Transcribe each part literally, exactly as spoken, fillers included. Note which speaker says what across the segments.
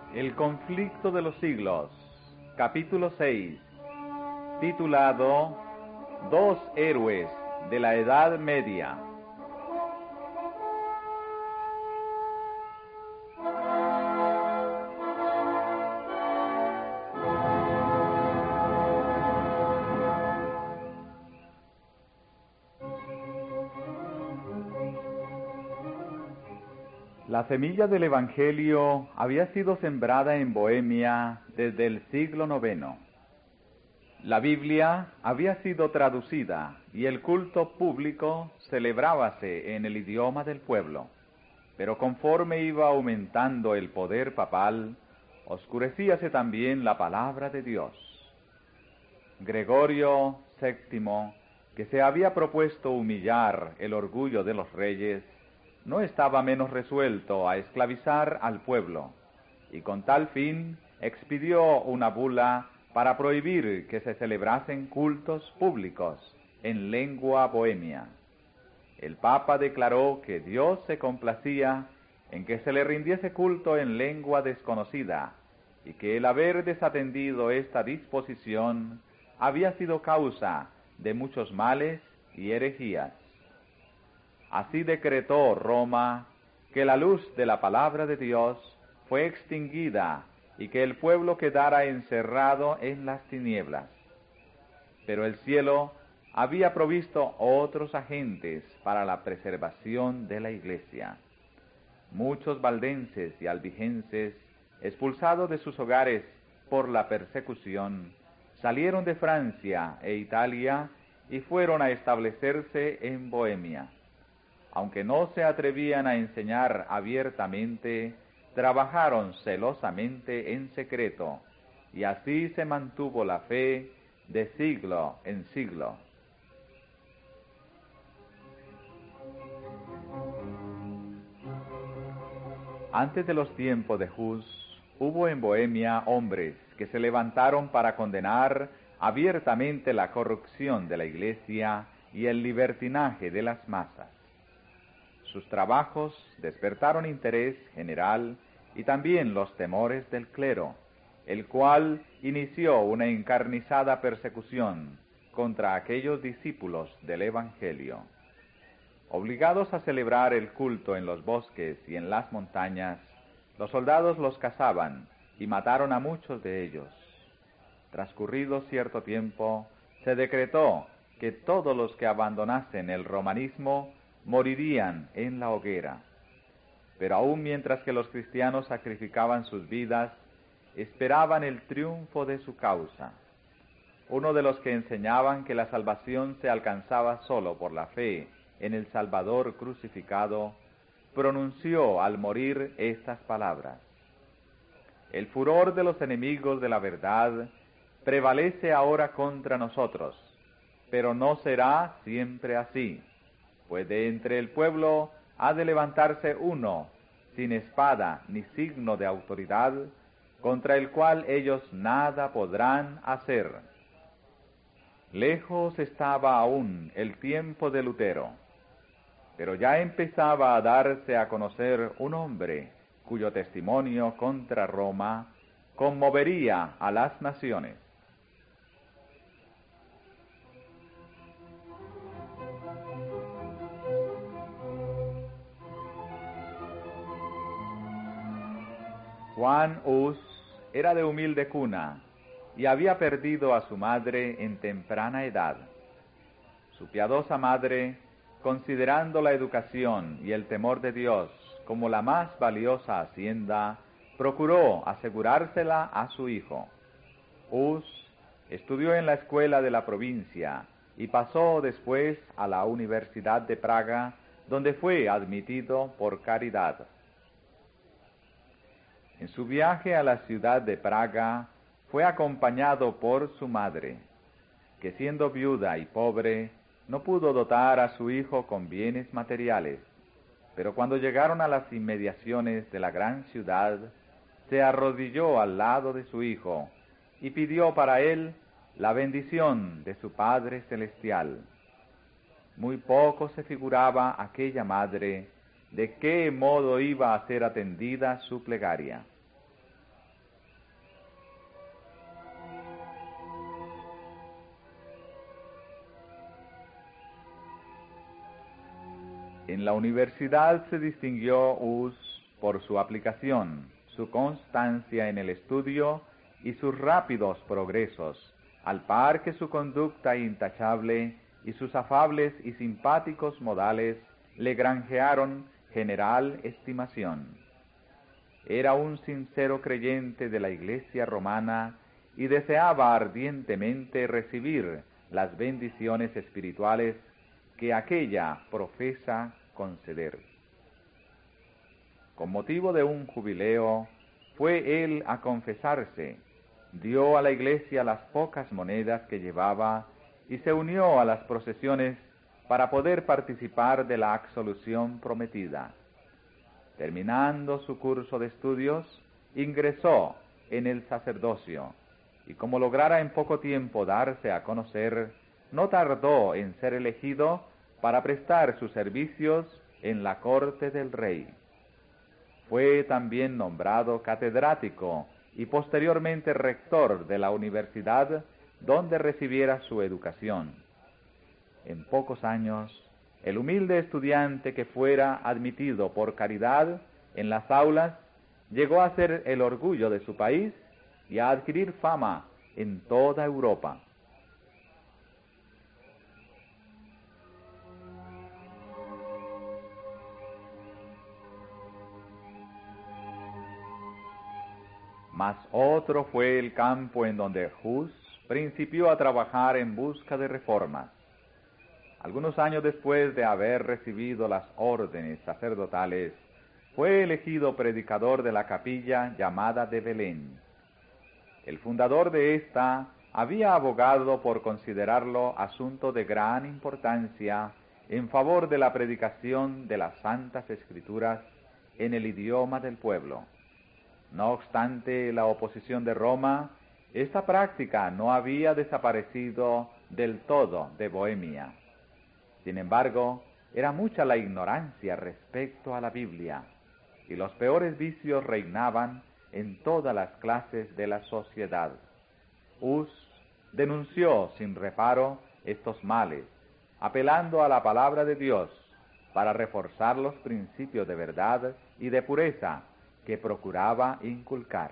Speaker 1: El conflicto de los siglos, capítulo seis, titulado Dos héroes de la Edad Media. La semilla del Evangelio había sido sembrada en Bohemia desde el siglo noveno. La Biblia había sido traducida y el culto público celebrábase en el idioma del pueblo. Pero conforme iba aumentando el poder papal, oscurecíase también la palabra de Dios. Gregorio séptimo, que se había propuesto humillar el orgullo de los reyes, no estaba menos resuelto a esclavizar al pueblo, y con tal fin expidió una bula para prohibir que se celebrasen cultos públicos en lengua bohemia. El Papa declaró que Dios se complacía en que se le rindiese culto en lengua desconocida, y que el haber desatendido esta disposición había sido causa de muchos males y herejías. Así decretó Roma que la luz de la palabra de Dios fue extinguida y que el pueblo quedara encerrado en las tinieblas. Pero el cielo había provisto otros agentes para la preservación de la Iglesia. Muchos valdenses y albigenses, expulsados de sus hogares por la persecución, salieron de Francia e Italia y fueron a establecerse en Bohemia. Aunque no se atrevían a enseñar abiertamente, trabajaron celosamente en secreto, y así se mantuvo la fe de siglo en siglo. Antes de los tiempos de Hus, hubo en Bohemia hombres que se levantaron para condenar abiertamente la corrupción de la Iglesia y el libertinaje de las masas. Sus trabajos despertaron interés general y también los temores del clero, el cual inició una encarnizada persecución contra aquellos discípulos del Evangelio. Obligados a celebrar el culto en los bosques y en las montañas, los soldados los cazaban y mataron a muchos de ellos. Transcurrido cierto tiempo, se decretó que todos los que abandonasen el romanismo morirían en la hoguera. Pero aún mientras que los cristianos sacrificaban sus vidas, esperaban el triunfo de su causa. Uno de los que enseñaban que la salvación se alcanzaba solo por la fe en el Salvador crucificado, pronunció al morir estas palabras: el furor de los enemigos de la verdad prevalece ahora contra nosotros, pero no será siempre así. Pues de entre el pueblo ha de levantarse uno, sin espada ni signo de autoridad, contra el cual ellos nada podrán hacer. Lejos estaba aún el tiempo de Lutero, pero ya empezaba a darse a conocer un hombre cuyo testimonio contra Roma conmovería a las naciones. Juan Hus era de humilde cuna y había perdido a su madre en temprana edad. Su piadosa madre, considerando la educación y el temor de Dios como la más valiosa hacienda, procuró asegurársela a su hijo. Hus estudió en la escuela de la provincia y pasó después a la Universidad de Praga, donde fue admitido por caridad. En su viaje a la ciudad de Praga fue acompañado por su madre, que siendo viuda y pobre, no pudo dotar a su hijo con bienes materiales, pero cuando llegaron a las inmediaciones de la gran ciudad, se arrodilló al lado de su hijo y pidió para él la bendición de su Padre Celestial. Muy poco se figuraba aquella madre de qué modo iba a ser atendida su plegaria. En la universidad se distinguió Hus por su aplicación, su constancia en el estudio y sus rápidos progresos, al par que su conducta intachable y sus afables y simpáticos modales le granjearon general estimación. Era un sincero creyente de la Iglesia romana y deseaba ardientemente recibir las bendiciones espirituales que aquella profesa conceder. Con motivo de un jubileo, fue él a confesarse, dio a la iglesia las pocas monedas que llevaba y se unió a las procesiones para poder participar de la absolución prometida. Terminando su curso de estudios, ingresó en el sacerdocio, y como lograra en poco tiempo darse a conocer, no tardó en ser elegido para prestar sus servicios en la corte del rey. Fue también nombrado catedrático y posteriormente rector de la universidad donde recibiera su educación. En pocos años, el humilde estudiante que fuera admitido por caridad en las aulas llegó a ser el orgullo de su país y a adquirir fama en toda Europa. Mas otro fue el campo en donde Hus principió a trabajar en busca de reformas. Algunos años después de haber recibido las órdenes sacerdotales, fue elegido predicador de la capilla llamada de Belén. El fundador de esta había abogado por considerarlo asunto de gran importancia en favor de la predicación de las Santas Escrituras en el idioma del pueblo. No obstante la oposición de Roma, esta práctica no había desaparecido del todo de Bohemia. Sin embargo, era mucha la ignorancia respecto a la Biblia, y los peores vicios reinaban en todas las clases de la sociedad. Hus denunció sin reparo estos males, apelando a la palabra de Dios para reforzar los principios de verdad y de pureza que procuraba inculcar.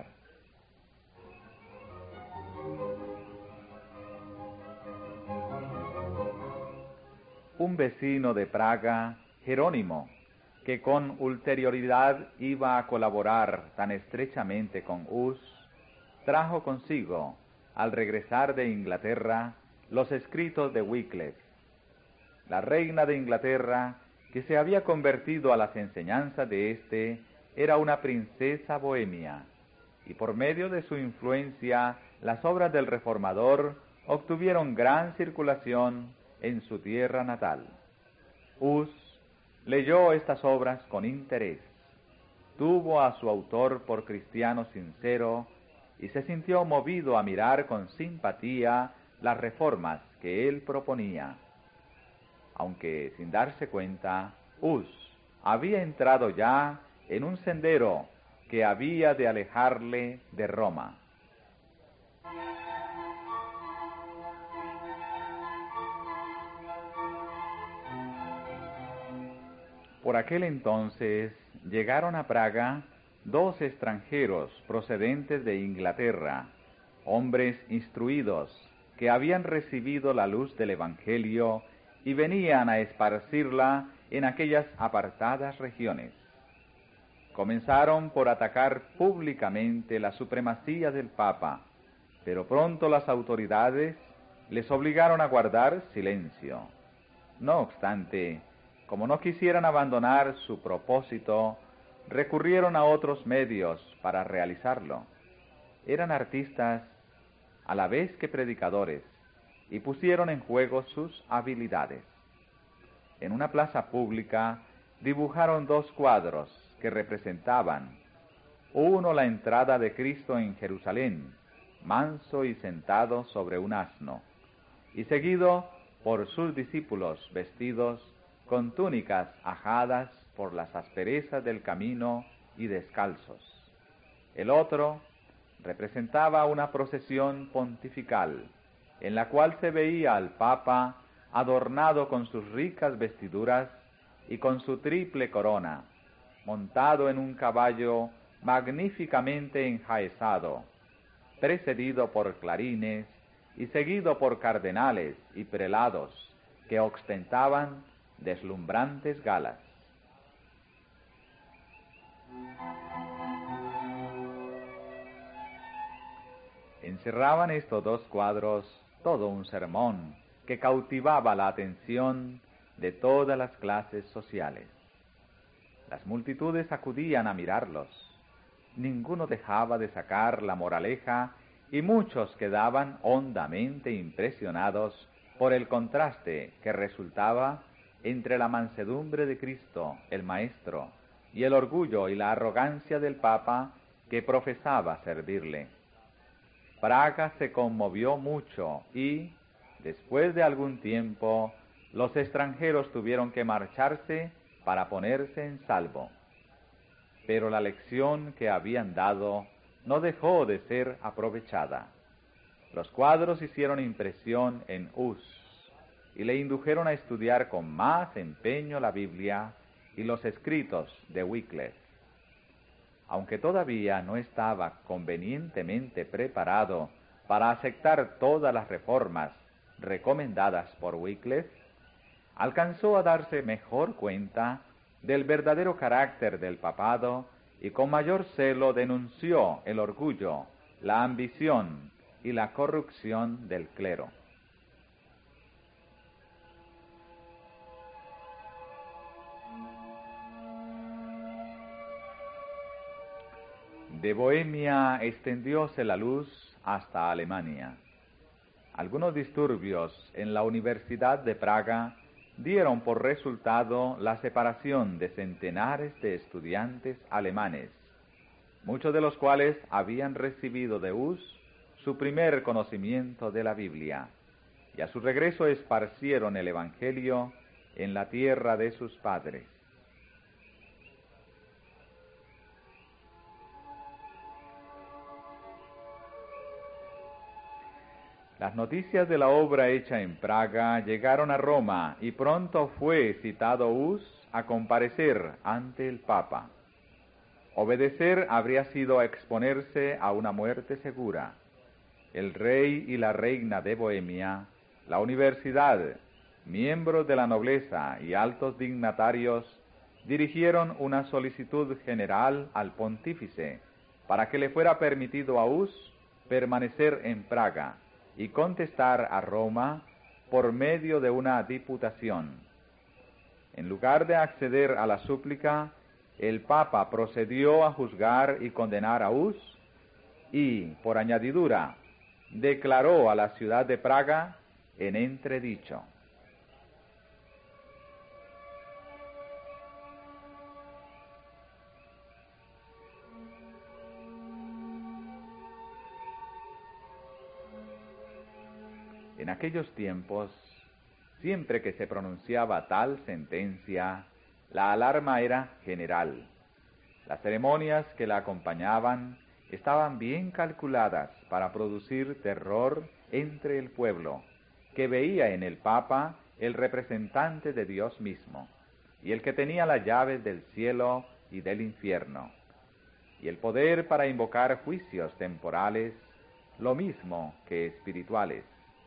Speaker 1: Un vecino de Praga, Jerónimo, que con ulterioridad iba a colaborar tan estrechamente con Hus, trajo consigo, al regresar de Inglaterra, los escritos de Wycliffe. La reina de Inglaterra, que se había convertido a las enseñanzas de éste, era una princesa bohemia, y por medio de su influencia, las obras del reformador obtuvieron gran circulación en su tierra natal. Hus leyó estas obras con interés, tuvo a su autor por cristiano sincero y se sintió movido a mirar con simpatía las reformas que él proponía. Aunque sin darse cuenta, Hus había entrado ya en un sendero que había de alejarle de Roma. Por aquel entonces llegaron a Praga dos extranjeros procedentes de Inglaterra, hombres instruidos que habían recibido la luz del Evangelio y venían a esparcirla en aquellas apartadas regiones. Comenzaron por atacar públicamente la supremacía del Papa, pero pronto las autoridades les obligaron a guardar silencio. No obstante, como no quisieran abandonar su propósito, recurrieron a otros medios para realizarlo. Eran artistas a la vez que predicadores y pusieron en juego sus habilidades. En una plaza pública dibujaron dos cuadros que representaban, uno la entrada de Cristo en Jerusalén, manso y sentado sobre un asno, y seguido por sus discípulos vestidos con túnicas ajadas por las asperezas del camino y descalzos. El otro representaba una procesión pontifical, en la cual se veía al Papa adornado con sus ricas vestiduras y con su triple corona, montado en un caballo magníficamente enjaezado, precedido por clarines y seguido por cardenales y prelados que ostentaban deslumbrantes galas. Encerraban estos dos cuadros todo un sermón que cautivaba la atención de todas las clases sociales. Las multitudes acudían a mirarlos. Ninguno dejaba de sacar la moraleja y muchos quedaban hondamente impresionados por el contraste que resultaba entre la mansedumbre de Cristo, el Maestro, y el orgullo y la arrogancia del Papa que profesaba servirle. Praga se conmovió mucho y, después de algún tiempo, los extranjeros tuvieron que marcharse para ponerse en salvo. Pero la lección que habían dado no dejó de ser aprovechada. Los cuadros hicieron impresión en Hus y le indujeron a estudiar con más empeño la Biblia y los escritos de Wycliffe. Aunque todavía no estaba convenientemente preparado para aceptar todas las reformas recomendadas por Wycliffe, alcanzó a darse mejor cuenta del verdadero carácter del papado y con mayor celo denunció el orgullo, la ambición y la corrupción del clero. De Bohemia extendióse la luz hasta Alemania. Algunos disturbios en la Universidad de Praga dieron por resultado la separación de centenares de estudiantes alemanes, muchos de los cuales habían recibido de Hus su primer conocimiento de la Biblia, y a su regreso esparcieron el Evangelio en la tierra de sus padres. Las noticias de la obra hecha en Praga llegaron a Roma y pronto fue citado Hus a comparecer ante el Papa. Obedecer habría sido exponerse a una muerte segura. El rey y la reina de Bohemia, la universidad, miembros de la nobleza y altos dignatarios dirigieron una solicitud general al pontífice para que le fuera permitido a Hus permanecer en Praga y contestar a Roma por medio de una diputación. En lugar de acceder a la súplica, el Papa procedió a juzgar y condenar a Hus y, por añadidura, declaró a la ciudad de Praga en entredicho. En aquellos tiempos, siempre que se pronunciaba tal sentencia, la alarma era general. Las ceremonias que la acompañaban estaban bien calculadas para producir terror entre el pueblo, que veía en el Papa el representante de Dios mismo, y el que tenía las llaves del cielo y del infierno, y el poder para invocar juicios temporales, lo mismo que espirituales.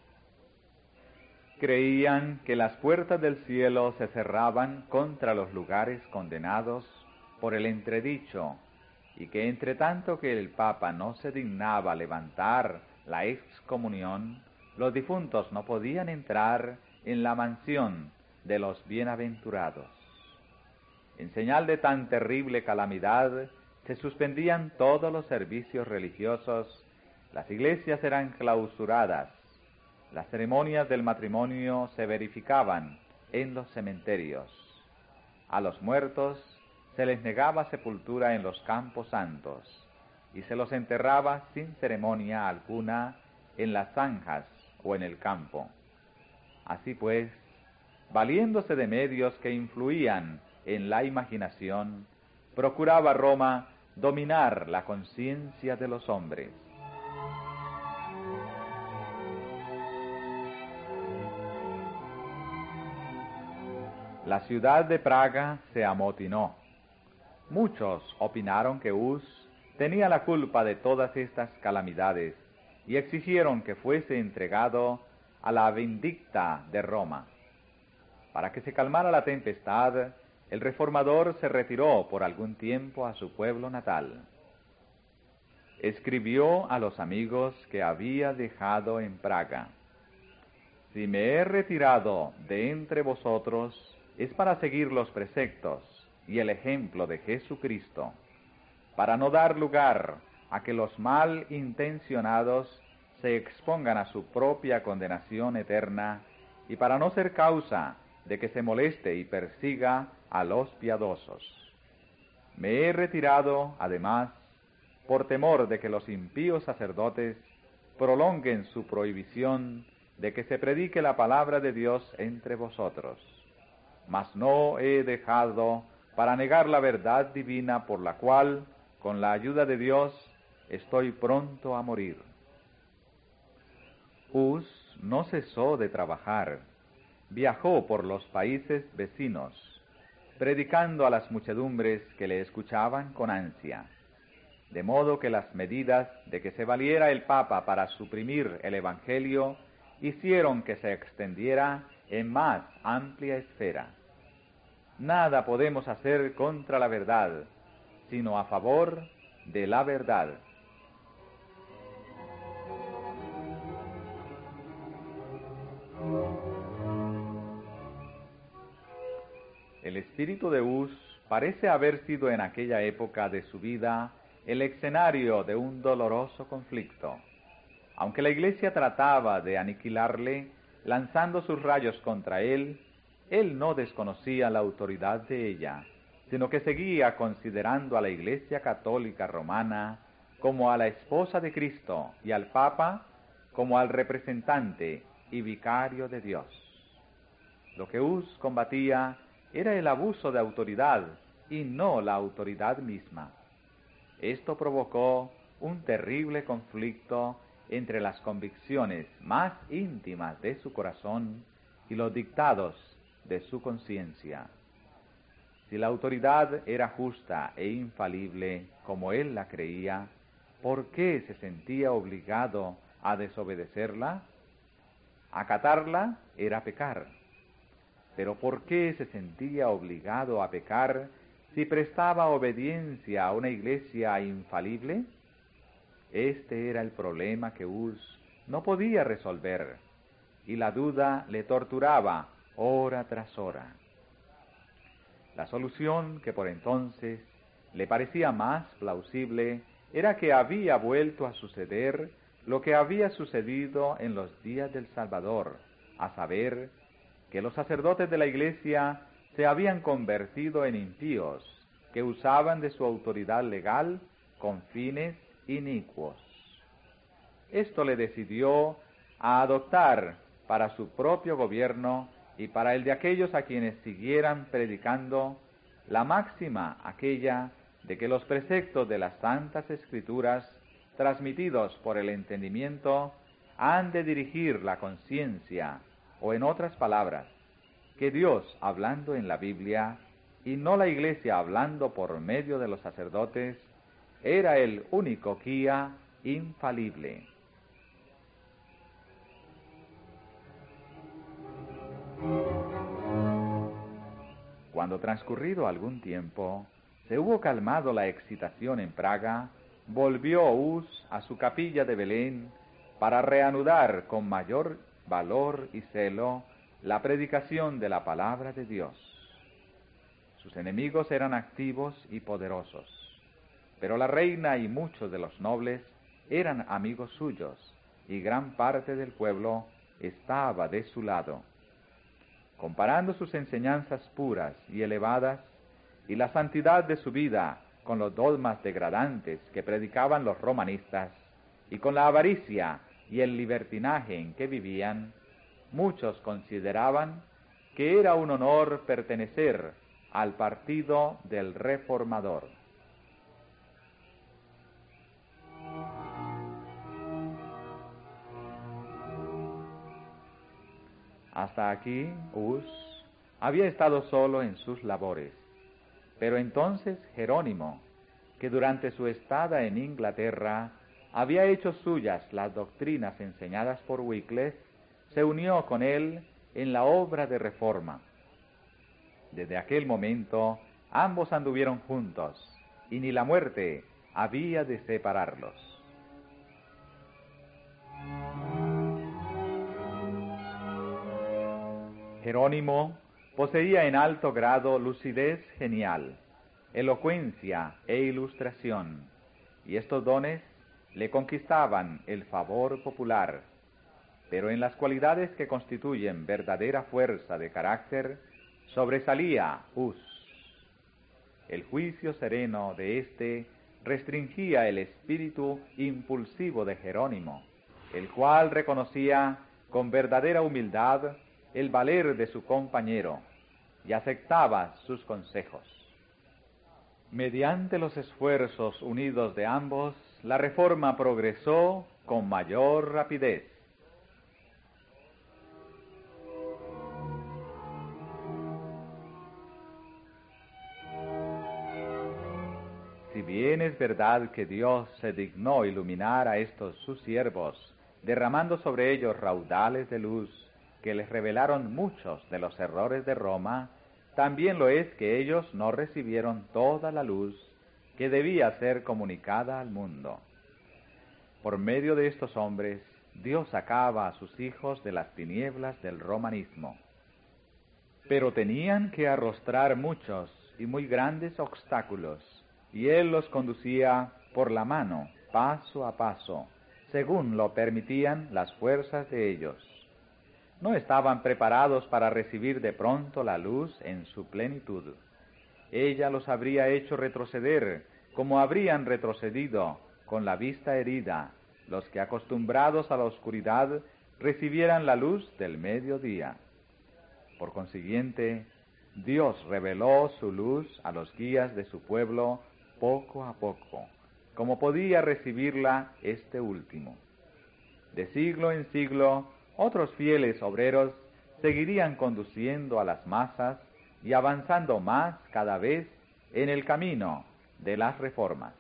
Speaker 1: Creían que las puertas del cielo se cerraban contra los lugares condenados por el entredicho, y que entre tanto que el Papa no se dignaba levantar la excomunión, los difuntos no podían entrar en la mansión de los bienaventurados. En señal de tan terrible calamidad, se suspendían todos los servicios religiosos, las iglesias eran clausuradas, las ceremonias del matrimonio se verificaban en los cementerios. A los muertos se les negaba sepultura en los campos santos y se los enterraba sin ceremonia alguna en las zanjas o en el campo. Así pues, valiéndose de medios que influían en la imaginación, procuraba Roma dominar la conciencia de los hombres. la ciudad de Praga se amotinó. Muchos opinaron que Hus tenía la culpa de todas estas calamidades y exigieron que fuese entregado a la vindicta de Roma. Para que se calmara la tempestad, el reformador se retiró por algún tiempo a su pueblo natal. Escribió a los amigos que había dejado en Praga: si me he retirado de entre vosotros, es para seguir los preceptos y el ejemplo de Jesucristo, para no dar lugar a que los mal intencionados se expongan a su propia condenación eterna, y para no ser causa de que se moleste y persiga a los piadosos. Me he retirado, además, por temor de que los impíos sacerdotes prolonguen su prohibición de que se predique la palabra de Dios entre vosotros. Mas no he dejado para negar la verdad divina, por la cual, con la ayuda de Dios, estoy pronto a morir. Hus no cesó de trabajar. Viajó por los países vecinos, predicando a las muchedumbres que le escuchaban con ansia, de modo que las medidas de que se valiera el Papa para suprimir el Evangelio hicieron que se extendiera en más amplia esfera. Nada podemos hacer contra la verdad, sino a favor de la verdad. El espíritu de Hus parece haber sido en aquella época de su vida el escenario de un doloroso conflicto. Aunque la Iglesia trataba de aniquilarle, lanzando sus rayos contra él, él no desconocía la autoridad de ella, sino que seguía considerando a la Iglesia Católica Romana como a la esposa de Cristo y al Papa como al representante y vicario de Dios. Lo que Hus combatía era el abuso de autoridad y no la autoridad misma. Esto provocó un terrible conflicto entre las convicciones más íntimas de su corazón y los dictados de su conciencia. Si la autoridad era justa e infalible, como él la creía, ¿por qué se sentía obligado a desobedecerla? Acatarla era pecar. Pero ¿por qué se sentía obligado a pecar si prestaba obediencia a una iglesia infalible? Este era el problema que Hus no podía resolver, y la duda le torturaba hora tras hora. La solución, que por entonces le parecía más plausible, era que había vuelto a suceder lo que había sucedido en los días del Salvador, a saber, que los sacerdotes de la Iglesia se habían convertido en impíos, que usaban de su autoridad legal con fines inicuos. Esto le decidió a adoptar para su propio gobierno y para el de aquellos a quienes siguieran predicando la máxima aquella de que los preceptos de las Santas Escrituras, transmitidos por el entendimiento, han de dirigir la conciencia, o en otras palabras, que Dios, hablando en la Biblia, y no la Iglesia hablando por medio de los sacerdotes, era el único guía infalible. Cuando transcurrido algún tiempo se hubo calmado la excitación en Praga, volvió Hus a su capilla de Belén para reanudar con mayor valor y celo la predicación de la palabra de Dios. Sus enemigos eran activos y poderosos, pero la reina y muchos de los nobles eran amigos suyos, y gran parte del pueblo estaba de su lado. Comparando sus enseñanzas puras y elevadas y la santidad de su vida con los dogmas degradantes que predicaban los romanistas y con la avaricia y el libertinaje en que vivían, muchos consideraban que era un honor pertenecer al partido del reformador. Hasta aquí, Hus había estado solo en sus labores. Pero entonces Jerónimo, que durante su estada en Inglaterra había hecho suyas las doctrinas enseñadas por Wycliffe, se unió con él en la obra de reforma. Desde aquel momento ambos anduvieron juntos, y ni la muerte había de separarlos. Jerónimo poseía en alto grado lucidez genial, elocuencia e ilustración, y estos dones le conquistaban el favor popular, pero en las cualidades que constituyen verdadera fuerza de carácter, sobresalía Hus. El juicio sereno de éste restringía el espíritu impulsivo de Jerónimo, el cual reconocía con verdadera humildad el valer de su compañero y aceptaba sus consejos. Mediante los esfuerzos unidos de ambos, la reforma progresó con mayor rapidez. Si bien es verdad que Dios se dignó iluminar a estos sus siervos, derramando sobre ellos raudales de luz que les revelaron muchos de los errores de Roma, también lo es que ellos no recibieron toda la luz que debía ser comunicada al mundo. Por medio de estos hombres, Dios sacaba a sus hijos de las tinieblas del romanismo. Pero tenían que arrostrar muchos y muy grandes obstáculos, y Él los conducía por la mano, paso a paso, según lo permitían las fuerzas de ellos. No estaban preparados para recibir de pronto la luz en su plenitud. Ella los habría hecho retroceder, como habrían retrocedido con la vista herida los que, acostumbrados a la oscuridad, recibieran la luz del mediodía. Por consiguiente, Dios reveló su luz a los guías de su pueblo poco a poco, como podía recibirla este último. De siglo en siglo, otros fieles obreros seguirían conduciendo a las masas y avanzando más cada vez en el camino de las reformas.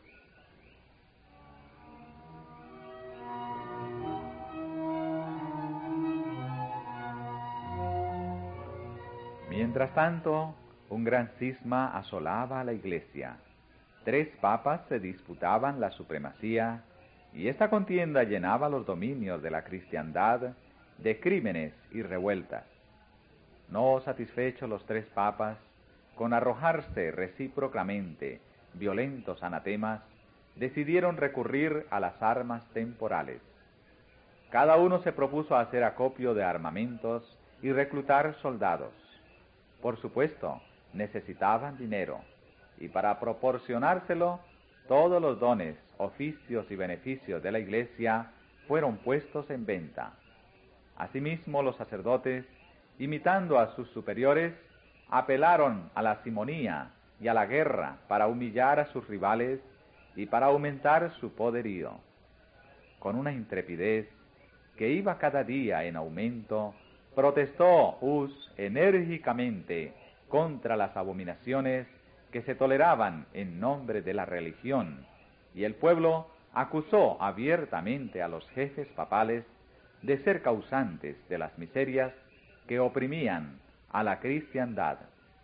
Speaker 1: Mientras tanto, un gran cisma asolaba a la Iglesia. Tres papas se disputaban la supremacía, y esta contienda llenaba los dominios de la cristiandad de crímenes y revueltas. No satisfechos los tres papas con arrojarse recíprocamente violentos anatemas, decidieron recurrir a las armas temporales. Cada uno se propuso hacer acopio de armamentos y reclutar soldados. Por supuesto, necesitaban dinero, y para proporcionárselo, todos los dones, oficios y beneficios de la Iglesia fueron puestos en venta. Asimismo, los sacerdotes, imitando a sus superiores, apelaron a la simonía y a la guerra para humillar a sus rivales y para aumentar su poderío. Con una intrepidez que iba cada día en aumento, protestó Hus enérgicamente contra las abominaciones que se toleraban en nombre de la religión, y el pueblo acusó abiertamente a los jefes papales de ser causantes de las miserias que oprimían a la cristiandad.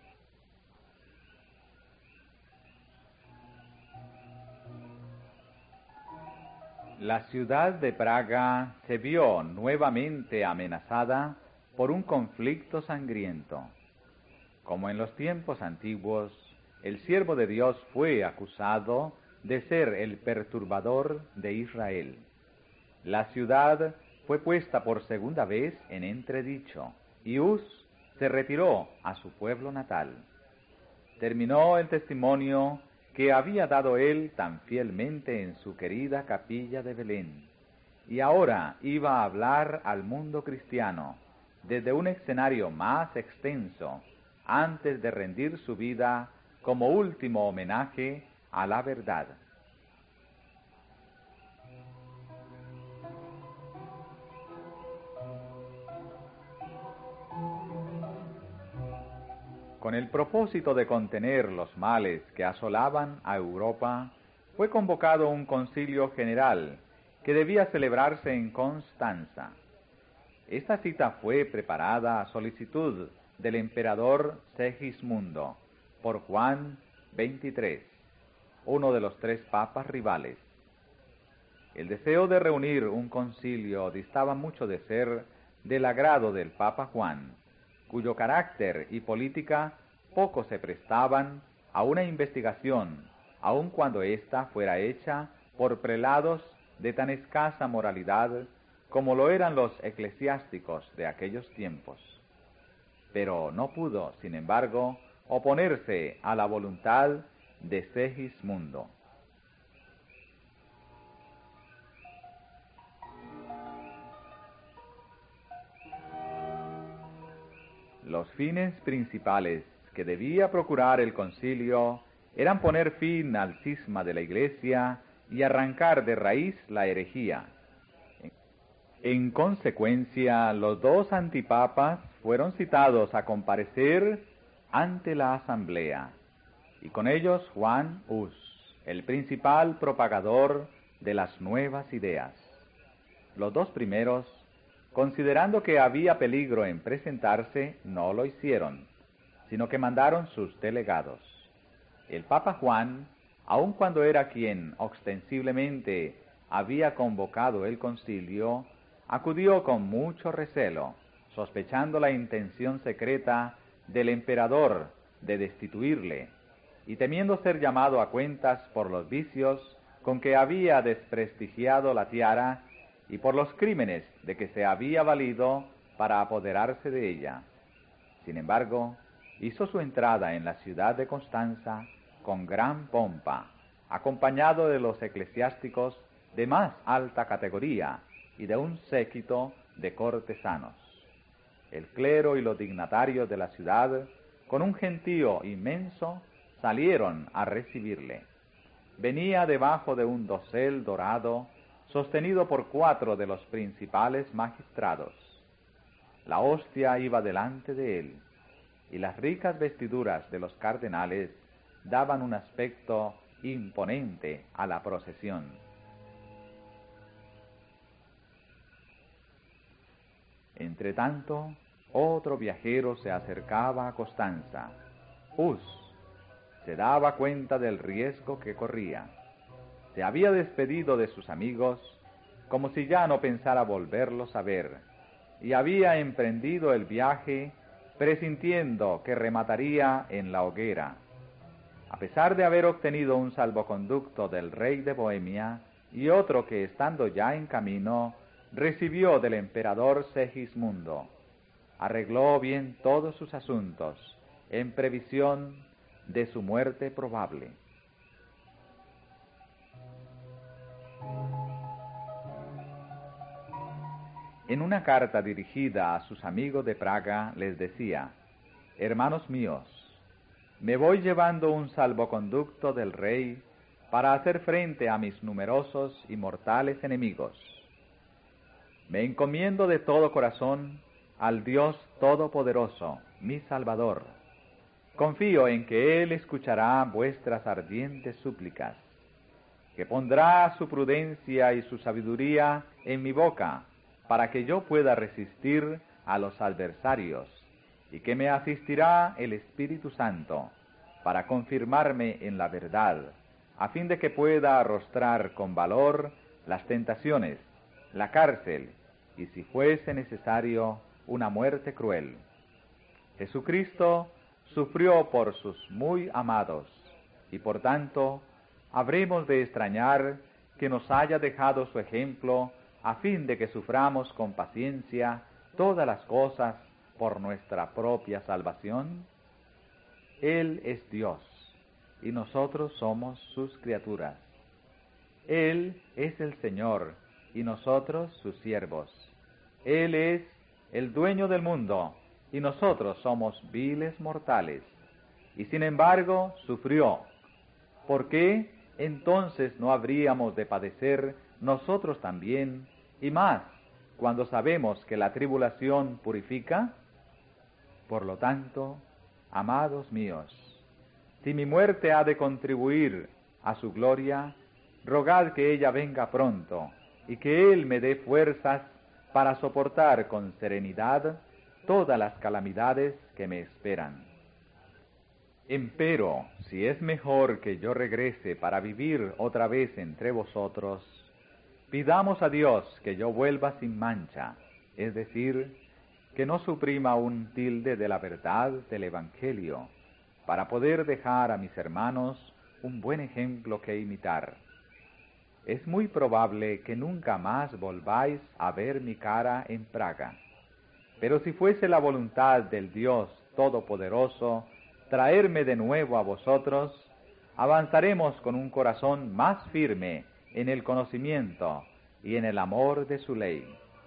Speaker 1: La ciudad de Praga se vio nuevamente amenazada por un conflicto sangriento. Como en los tiempos antiguos, el siervo de Dios fue acusado de ser el perturbador de Israel. La ciudad fue puesta por segunda vez en entredicho, y Hus se retiró a su pueblo natal. Terminó el testimonio que había dado él tan fielmente en su querida capilla de Belén, y ahora iba a hablar al mundo cristiano desde un escenario más extenso, antes de rendir su vida como último homenaje a la verdad. Con el propósito de contener los males que asolaban a Europa, fue convocado un concilio general que debía celebrarse en Constanza. Esta cita fue preparada a solicitud del emperador Segismundo por Juan veintitrés, uno de los tres papas rivales. El deseo de reunir un concilio distaba mucho de ser del agrado del Papa Juan, cuyo carácter y política poco se prestaban a una investigación, aun cuando ésta fuera hecha por prelados de tan escasa moralidad como lo eran los eclesiásticos de aquellos tiempos. Pero no pudo, sin embargo, oponerse a la voluntad de Segismundo. Los fines principales que debía procurar el concilio eran poner fin al cisma de la Iglesia y arrancar de raíz la herejía. En consecuencia, los dos antipapas fueron citados a comparecer ante la asamblea, y con ellos Juan Hus, el principal propagador de las nuevas ideas. Los dos primeros, considerando que había peligro en presentarse, no lo hicieron, sino que mandaron sus delegados. El Papa Juan, aun cuando era quien ostensiblemente había convocado el concilio, acudió con mucho recelo, sospechando la intención secreta del emperador de destituirle, y temiendo ser llamado a cuentas por los vicios con que había desprestigiado la tiara y por los crímenes de que se había valido para apoderarse de ella. Sin embargo, hizo su entrada en la ciudad de Constanza con gran pompa, acompañado de los eclesiásticos de más alta categoría y de un séquito de cortesanos. El clero y los dignatarios de la ciudad, con un gentío inmenso, salieron a recibirle. Venía debajo de un dosel dorado, sostenido por cuatro de los principales magistrados. La hostia iba delante de él, y las ricas vestiduras de los cardenales daban un aspecto imponente a la procesión. Entretanto, otro viajero se acercaba a Constanza. Hus se daba cuenta del riesgo que corría. Se había despedido de sus amigos como si ya no pensara volverlos a ver, y había emprendido el viaje presintiendo que remataría en la hoguera. A pesar de haber obtenido un salvoconducto del rey de Bohemia y otro que, estando ya en camino, recibió del emperador Segismundo, arregló bien todos sus asuntos en previsión de su muerte probable. En una carta dirigida a sus amigos de Praga les decía: hermanos míos, me voy llevando un salvoconducto del rey para hacer frente a mis numerosos y mortales enemigos. Me encomiendo de todo corazón al Dios Todopoderoso, mi Salvador. Confío en que Él escuchará vuestras ardientes súplicas, que pondrá su prudencia y su sabiduría en mi boca, para que yo pueda resistir a los adversarios, y que me asistirá el Espíritu Santo, para confirmarme en la verdad, a fin de que pueda arrostrar con valor las tentaciones, la cárcel, y si fuese necesario, una muerte cruel. Jesucristo sufrió por sus muy amados, y por tanto, habremos de extrañar que nos haya dejado su ejemplo, a fin de que suframos con paciencia todas las cosas por nuestra propia salvación. Él es Dios, y nosotros somos sus criaturas. Él es el Señor, y nosotros sus siervos. Él es el dueño del mundo, y nosotros somos viles mortales. Y sin embargo, sufrió. ¿Por qué entonces no habríamos de padecer nosotros también, y más, cuando sabemos que la tribulación purifica? Por lo tanto, Amados míos, si mi muerte ha de contribuir a su gloria, rogad que ella venga pronto y que Él me dé fuerzas para soportar con serenidad todas las calamidades que me esperan. Empero, si es mejor que yo regrese para vivir otra vez entre vosotros, pidamos a Dios que yo vuelva sin mancha, es decir, que no suprima un tilde de la verdad del Evangelio, para poder dejar a mis hermanos un buen ejemplo que imitar. Es muy probable que nunca más volváis a ver mi cara en Praga. Pero si fuese la voluntad del Dios Todopoderoso traerme de nuevo a vosotros, avanzaremos con un corazón más firme en el conocimiento y en el amor de su ley.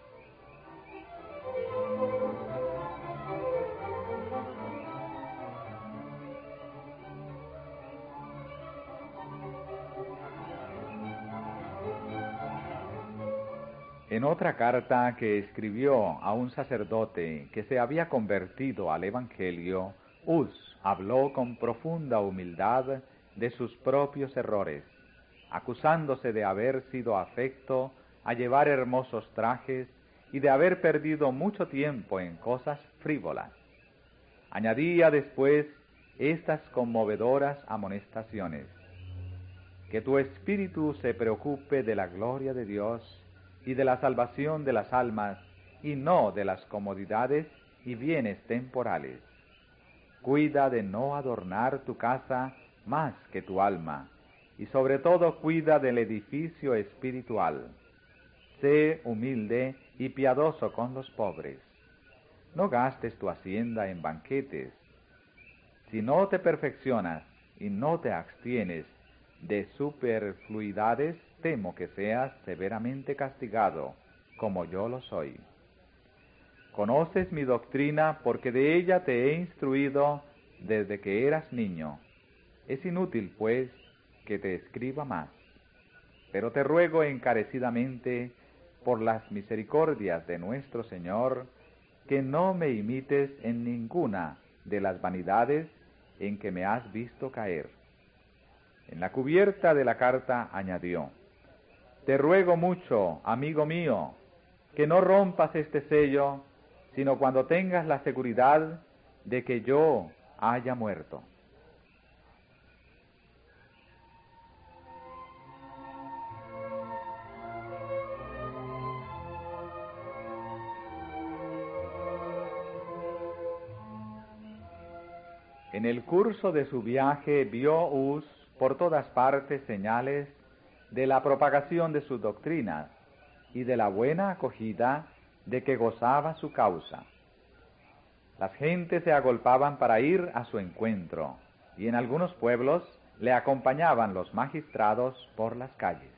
Speaker 1: En otra carta que escribió a un sacerdote que se había convertido al Evangelio, Hus habló con profunda humildad de sus propios errores, acusándose de haber sido afecto a llevar hermosos trajes y de haber perdido mucho tiempo en cosas frívolas. Añadía después estas conmovedoras amonestaciones: que tu espíritu se preocupe de la gloria de Dios y de la salvación de las almas, y no de las comodidades y bienes temporales. Cuida de no adornar tu casa más que tu alma, y sobre todo cuida del edificio espiritual. Sé humilde y piadoso con los pobres. No gastes tu hacienda en banquetes. Si no te perfeccionas y no te abstienes de superfluidades, temo que seas severamente castigado, como yo lo soy. Conoces mi doctrina porque de ella te he instruido desde que eras niño. Es inútil, pues, que te escriba más. Pero te ruego encarecidamente, por las misericordias de nuestro Señor, que no me imites en ninguna de las vanidades en que me has visto caer. En la cubierta de la carta añadió: te ruego mucho, amigo mío, que no rompas este sello, sino cuando tengas la seguridad de que yo haya muerto. En el curso de su viaje vio Hus por todas partes señales de la propagación de sus doctrinas y de la buena acogida de que gozaba su causa. Las gentes se agolpaban para ir a su encuentro, y en algunos pueblos le acompañaban los magistrados por las calles.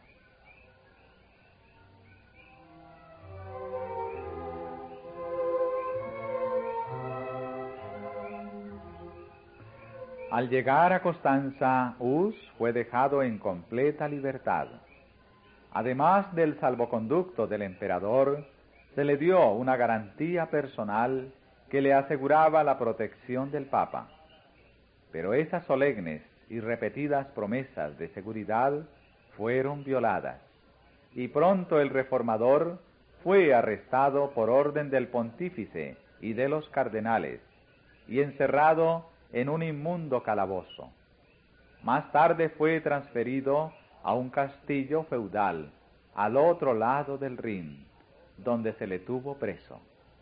Speaker 1: Al llegar a Constanza, Hus fue dejado en completa libertad. Además del salvoconducto del emperador, se le dio una garantía personal que le aseguraba la protección del Papa. Pero esas solemnes y repetidas promesas de seguridad fueron violadas, y pronto el reformador fue arrestado por orden del pontífice y de los cardenales, y encerrado en un inmundo calabozo. Más tarde fue transferido a un castillo feudal al otro lado del Rin, donde se le tuvo preso.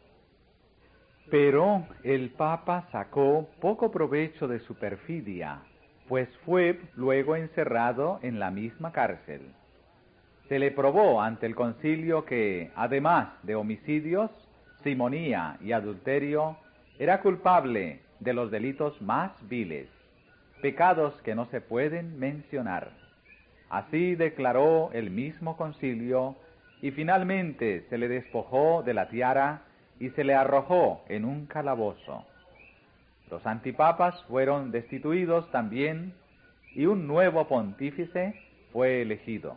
Speaker 1: Pero el Papa sacó poco provecho de su perfidia, pues fue luego encerrado en la misma cárcel. Se le probó ante el concilio que, además de homicidios, simonía y adulterio, era culpable de los delitos más viles, pecados que no se pueden mencionar. Así declaró el mismo concilio, y finalmente se le despojó de la tiara y se le arrojó en un calabozo. Los antipapas fueron destituidos también, y un nuevo pontífice fue elegido.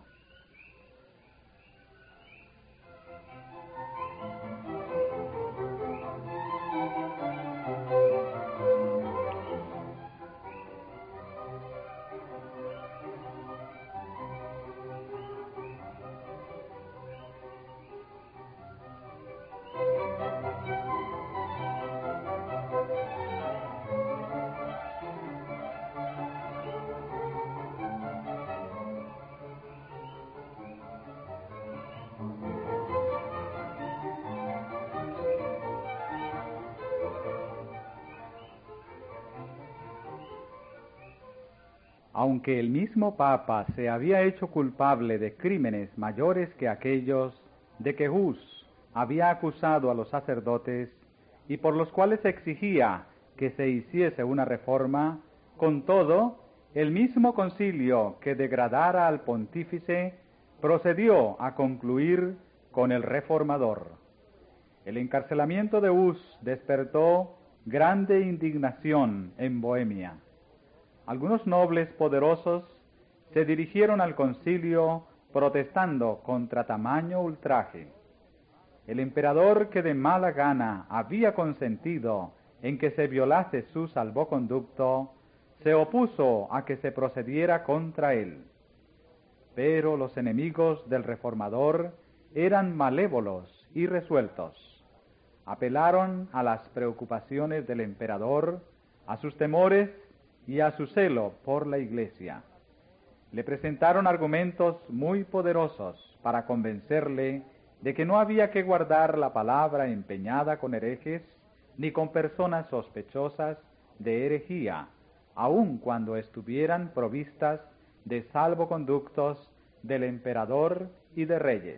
Speaker 2: aunque el mismo Papa se había hecho culpable de crímenes mayores que aquellos de que Hus había acusado a los sacerdotes y por los cuales exigía que se hiciese una reforma, con todo, el mismo concilio que degradara al pontífice procedió a concluir con el reformador. El encarcelamiento de Hus despertó grande indignación en Bohemia. Algunos nobles poderosos se dirigieron al concilio protestando contra tamaño ultraje. El emperador, que de mala gana había consentido en que se violase su salvoconducto, se opuso a que se procediera contra él. Pero los enemigos del reformador eran malévolos y resueltos. Apelaron a las preocupaciones del emperador, a sus temores y a su celo por la Iglesia. Le presentaron argumentos muy poderosos para convencerle de que no había que guardar la palabra empeñada con herejes ni con personas sospechosas de herejía, aun cuando estuvieran provistas de salvoconductos del emperador y de reyes.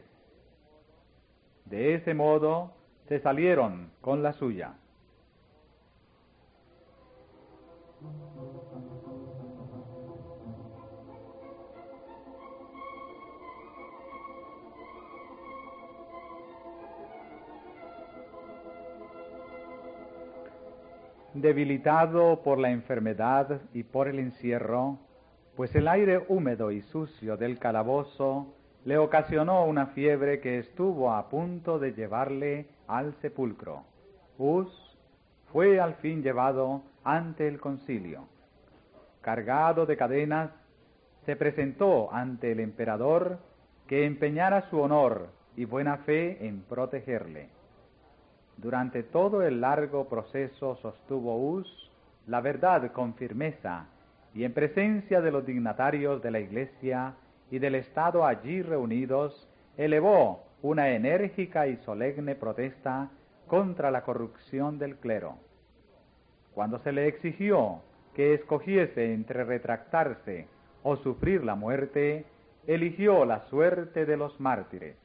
Speaker 2: De ese modo se salieron con la suya. Debilitado por la enfermedad y por el encierro, pues el aire húmedo y sucio del calabozo le ocasionó una fiebre que estuvo a punto de llevarle al sepulcro, Hus fue al fin llevado ante el concilio. Cargado de cadenas, se presentó ante el emperador, que empeñara su honor y buena fe en protegerle. Durante todo el largo proceso sostuvo Hus la verdad con firmeza, y en presencia de los dignatarios de la Iglesia y del Estado allí reunidos, elevó una enérgica y solemne protesta contra la corrupción del clero. Cuando se le exigió que escogiese entre retractarse o sufrir la muerte, eligió la suerte de los mártires.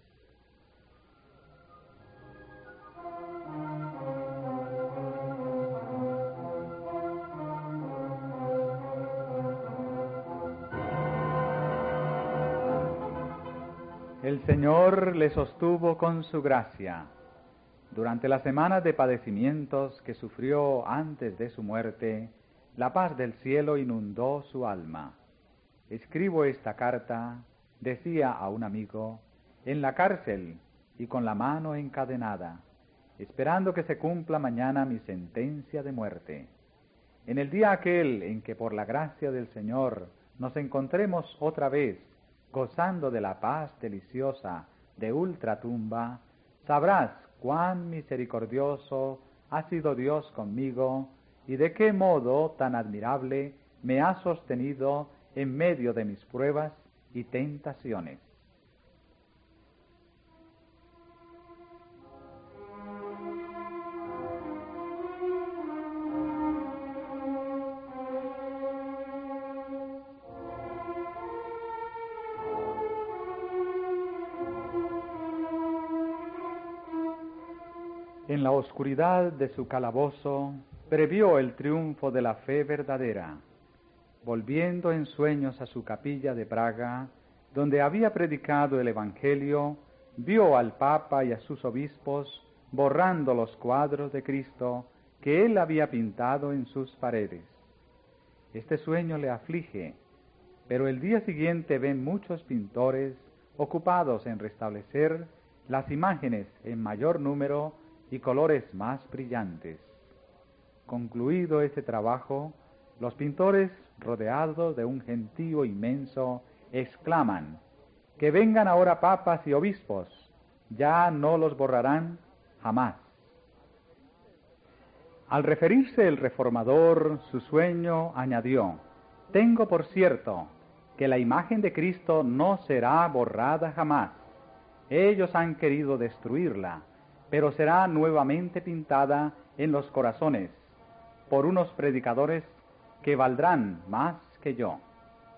Speaker 2: El Señor le sostuvo con su gracia. Durante las semanas de padecimientos que sufrió antes de su muerte, la paz del cielo inundó su alma. Escribo esta carta, decía a un amigo, en la cárcel y con la mano encadenada, esperando que se cumpla mañana mi sentencia de muerte. En el día aquel en que por la gracia del Señor nos encontremos otra vez, gozando de la paz deliciosa de ultratumba, sabrás cuán misericordioso ha sido Dios conmigo y de qué modo tan admirable me ha sostenido en medio de mis pruebas y tentaciones. En la oscuridad de su calabozo previó el triunfo de la fe verdadera. Volviendo en sueños a su capilla de Praga, donde había predicado el Evangelio, vio al Papa y a sus obispos borrando los cuadros de Cristo que él había pintado en sus paredes. Este sueño le aflige, pero el día siguiente ven muchos pintores ocupados en restablecer las imágenes en mayor número y colores más brillantes. Concluido este trabajo, los pintores, rodeados de un gentío inmenso, exclaman: «Que vengan ahora papas y obispos, ya no los borrarán jamás». Al referirse el reformador su sueño, añadió: «Tengo por cierto que la imagen de Cristo no será borrada jamás. Ellos han querido destruirla, pero será nuevamente pintada en los corazones por unos predicadores que valdrán más que yo».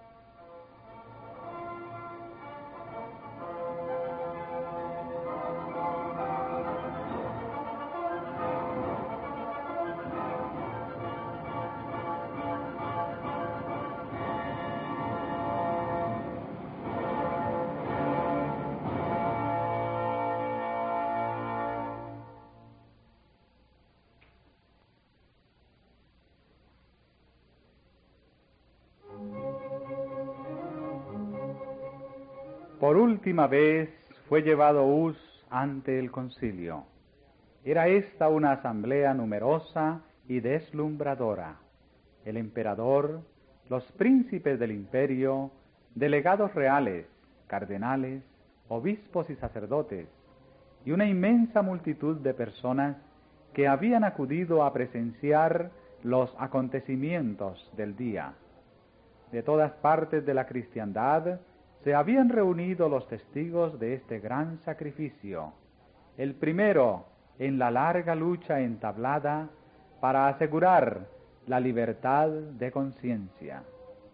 Speaker 2: Por última vez fue llevado Hus ante el concilio. Era esta una asamblea numerosa y deslumbradora. El emperador, los príncipes del imperio, delegados reales, cardenales, obispos y sacerdotes, y una inmensa multitud de personas que habían acudido a presenciar los acontecimientos del día. De todas partes de la cristiandad se habían reunido los testigos de este gran sacrificio, el primero en la larga lucha entablada para asegurar la libertad de conciencia.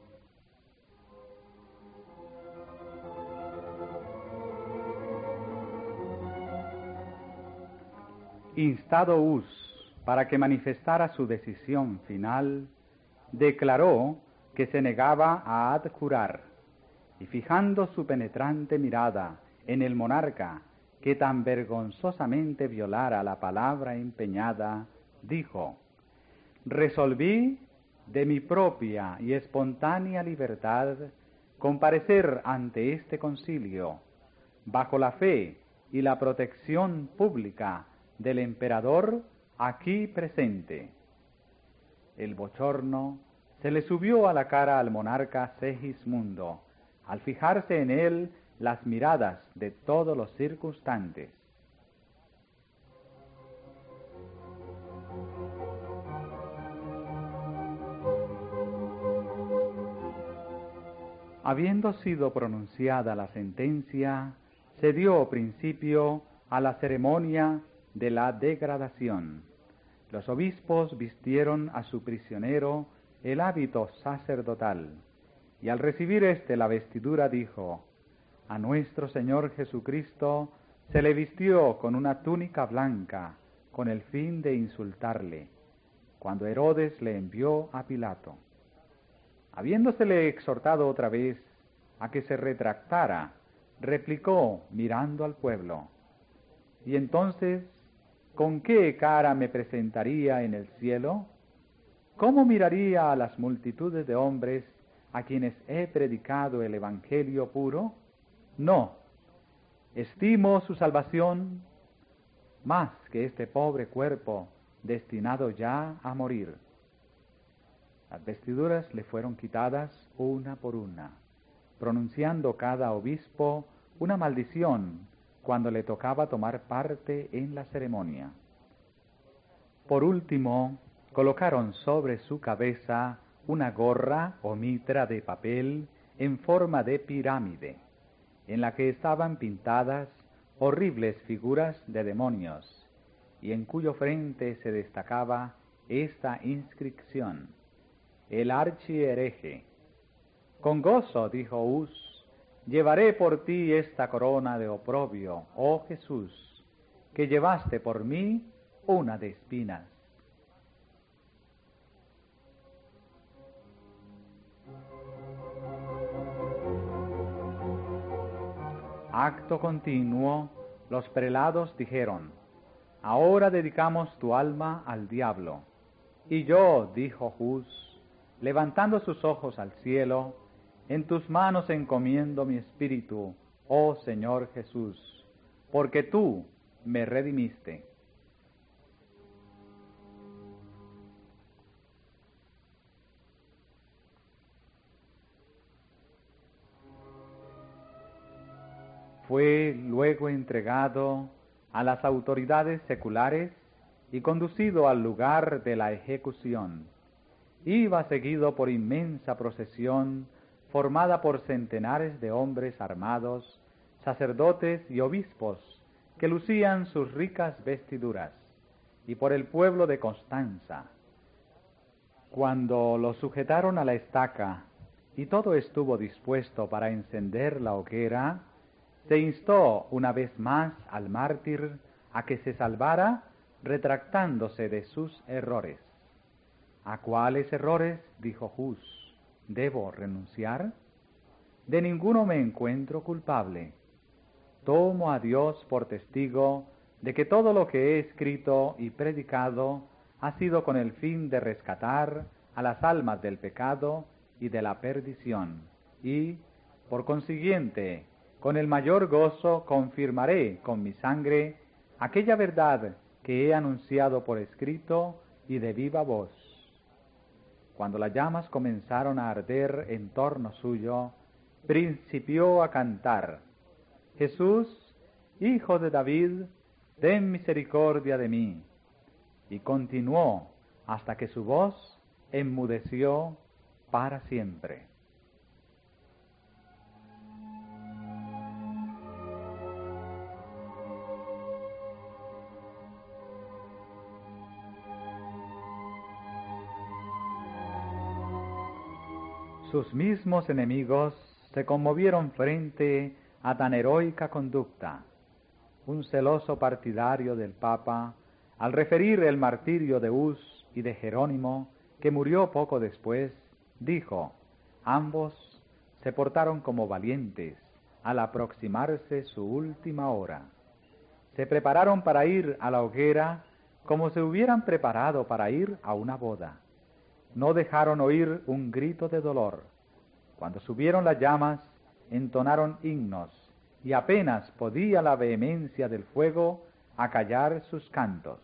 Speaker 2: Instado Hus para que manifestara su decisión final, declaró que se negaba a adjurar, y fijando su penetrante mirada en el monarca que tan vergonzosamente violara la palabra empeñada, dijo: resolví de mi propia y espontánea libertad comparecer ante este concilio, bajo la fe y la protección pública del emperador aquí presente. El bochorno se le subió a la cara al monarca Segismundo, al fijarse en él las miradas de todos los circunstantes. Habiendo sido pronunciada la sentencia, se dio principio a la ceremonia de la degradación. Los obispos vistieron a su prisionero el hábito sacerdotal, y al recibir éste la vestidura dijo: a nuestro Señor Jesucristo se le vistió con una túnica blanca, con el fin de insultarle, cuando Herodes le envió a Pilato. Habiéndosele exhortado otra vez a que se retractara, replicó mirando al pueblo: ¿y entonces con qué cara me presentaría en el cielo? ¿Cómo miraría a las multitudes de hombres a quienes he predicado el evangelio puro? No, estimo su salvación más que este pobre cuerpo destinado ya a morir. Las vestiduras le fueron quitadas una por una, pronunciando cada obispo una maldición cuando le tocaba tomar parte en la ceremonia. Por último, colocaron sobre su cabeza una gorra o mitra de papel en forma de pirámide, en la que estaban pintadas horribles figuras de demonios, y en cuyo frente se destacaba esta inscripción: el archihereje. Con gozo, dijo Hus, llevaré por ti esta corona de oprobio, oh Jesús, que llevaste por mí una de espinas. Acto continuo, los prelados dijeron: ahora dedicamos tu alma al diablo. Y yo, dijo Hus, levantando sus ojos al cielo, en tus manos encomiendo mi espíritu, oh Señor Jesús, porque tú me redimiste. Fue luego entregado a las autoridades seculares y conducido al lugar de la ejecución. Iba seguido por inmensa procesión formada por centenares de hombres armados, sacerdotes y obispos que lucían sus ricas vestiduras, y por el pueblo de Constanza. Cuando lo sujetaron a la estaca y todo estuvo dispuesto para encender la hoguera, se instó una vez más al mártir a que se salvara retractándose de sus errores. ¿A cuáles errores, dijo Hus, debo renunciar? De ninguno me encuentro culpable. Tomo a Dios por testigo de que todo lo que he escrito y predicado ha sido con el fin de rescatar a las almas del pecado y de la perdición, y, por consiguiente, con el mayor gozo confirmaré con mi sangre aquella verdad que he anunciado por escrito y de viva voz. Cuando las llamas comenzaron a arder en torno suyo, principió a cantar: Jesús, Hijo de David, ten misericordia de mí. Y continuó hasta que su voz enmudeció para siempre. Sus mismos enemigos se conmovieron frente a tan heroica conducta. Un celoso partidario del Papa, al referir el martirio de Hus y de Jerónimo, que murió poco después, dijo: ambos se portaron como valientes al aproximarse su última hora. Se prepararon para ir a la hoguera como se hubieran preparado para ir a una boda. No dejaron oír un grito de dolor. Cuando subieron las llamas, entonaron himnos, y apenas podía la vehemencia del fuego acallar sus cantos.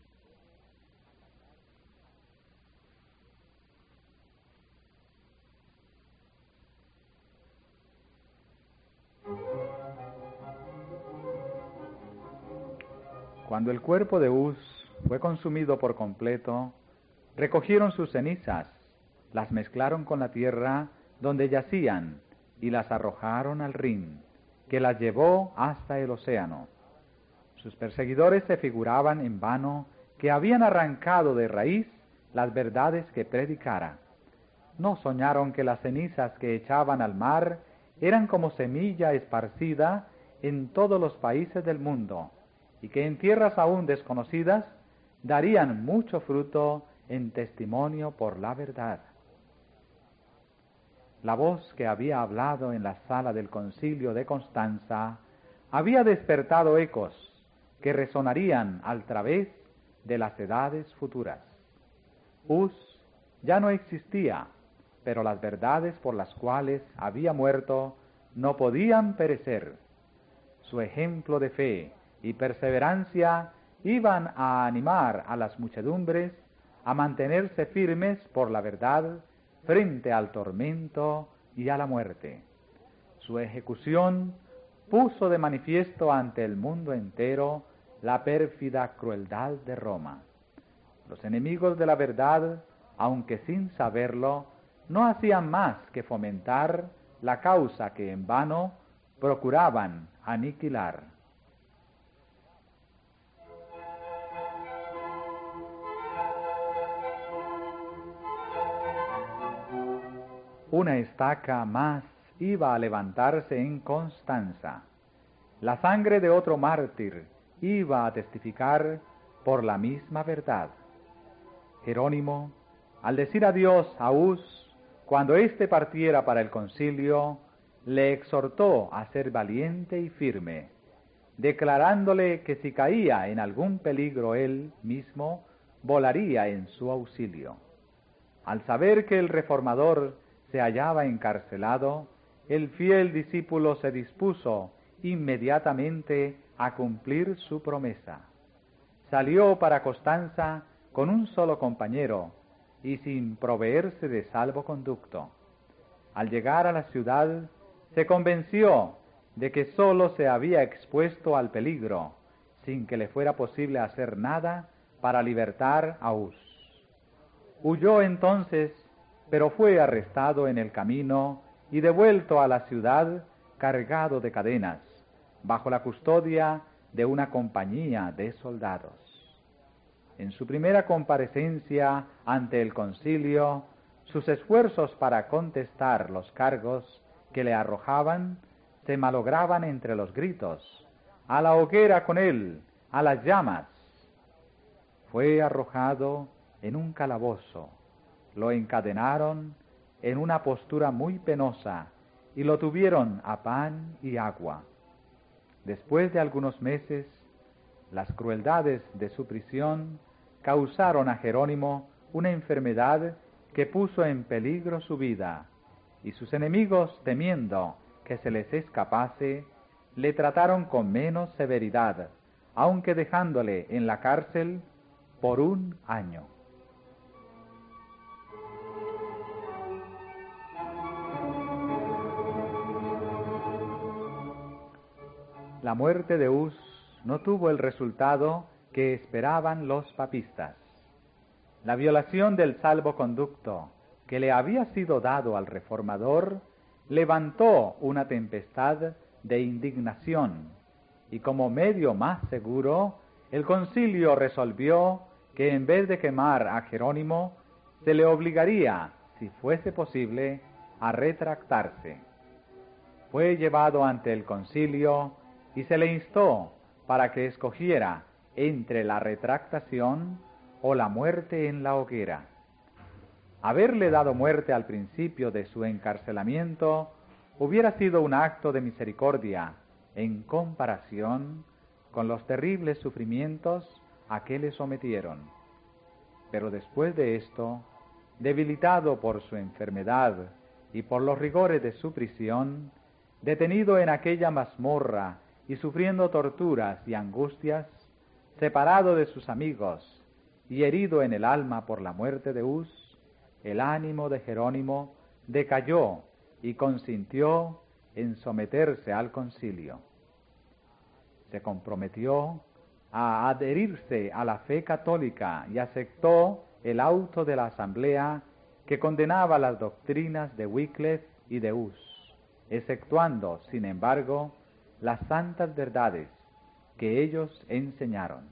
Speaker 2: Cuando el cuerpo de Hus fue consumido por completo, recogieron sus cenizas, las mezclaron con la tierra donde yacían y las arrojaron al Rin, que las llevó hasta el océano. Sus perseguidores se figuraban en vano que habían arrancado de raíz las verdades que predicara. No soñaron que las cenizas que echaban al mar eran como semilla esparcida en todos los países del mundo, y que en tierras aún desconocidas darían mucho fruto en testimonio por la verdad. La voz que había hablado en la sala del concilio de Constanza había despertado ecos que resonarían al través de las edades futuras. Hus ya no existía, pero las verdades por las cuales había muerto no podían perecer. Su ejemplo de fe y perseverancia iban a animar a las muchedumbres a mantenerse firmes por la verdad frente al tormento y a la muerte. Su ejecución puso de manifiesto ante el mundo entero la pérfida crueldad de Roma. Los enemigos de la verdad, aunque sin saberlo, no hacían más que fomentar la causa que en vano procuraban aniquilar. Una estaca más iba a levantarse en Constanza. La sangre de otro mártir iba a testificar por la misma verdad. Jerónimo, al decir adiós a Hus, cuando éste partiera para el concilio, le exhortó a ser valiente y firme, declarándole que si caía en algún peligro él mismo, volaría en su auxilio. Al saber que el reformador se hallaba encarcelado, el fiel discípulo se dispuso inmediatamente a cumplir su promesa. Salió para Constanza con un solo compañero y sin proveerse de salvoconducto. Al llegar a la ciudad, se convenció de que sólo se había expuesto al peligro, sin que le fuera posible hacer nada para libertar a Hus. Huyó entonces, pero fue arrestado en el camino y devuelto a la ciudad cargado de cadenas, bajo la custodia de una compañía de soldados. En su primera comparecencia ante el concilio, sus esfuerzos para contestar los cargos que le arrojaban se malograban entre los gritos: ¡a la hoguera con él! ¡A las llamas! Fue arrojado en un calabozo. Lo encadenaron en una postura muy penosa y lo tuvieron a pan y agua. Después de algunos meses, las crueldades de su prisión causaron a Jerónimo una enfermedad que puso en peligro su vida, y sus enemigos, temiendo que se les escapase, le trataron con menos severidad, aunque dejándole en la cárcel por un año. La muerte de Hus no tuvo el resultado que esperaban los papistas. La violación del salvoconducto que le había sido dado al reformador levantó una tempestad de indignación, y como medio más seguro, el concilio resolvió que en vez de quemar a Jerónimo, se le obligaría, si fuese posible, a retractarse. Fue llevado ante el concilio y se le instó para que escogiera entre la retractación o la muerte en la hoguera. Haberle dado muerte al principio de su encarcelamiento hubiera sido un acto de misericordia en comparación con los terribles sufrimientos a que le sometieron. Pero después de esto, debilitado por su enfermedad y por los rigores de su prisión, detenido en aquella mazmorra y sufriendo torturas y angustias, separado de sus amigos y herido en el alma por la muerte de Hus, el ánimo de Jerónimo decayó y consintió en someterse al concilio. Se comprometió a adherirse a la fe católica y aceptó el auto de la asamblea que condenaba las doctrinas de Wycliffe y de Hus, exceptuando, sin embargo, las santas verdades que ellos enseñaron.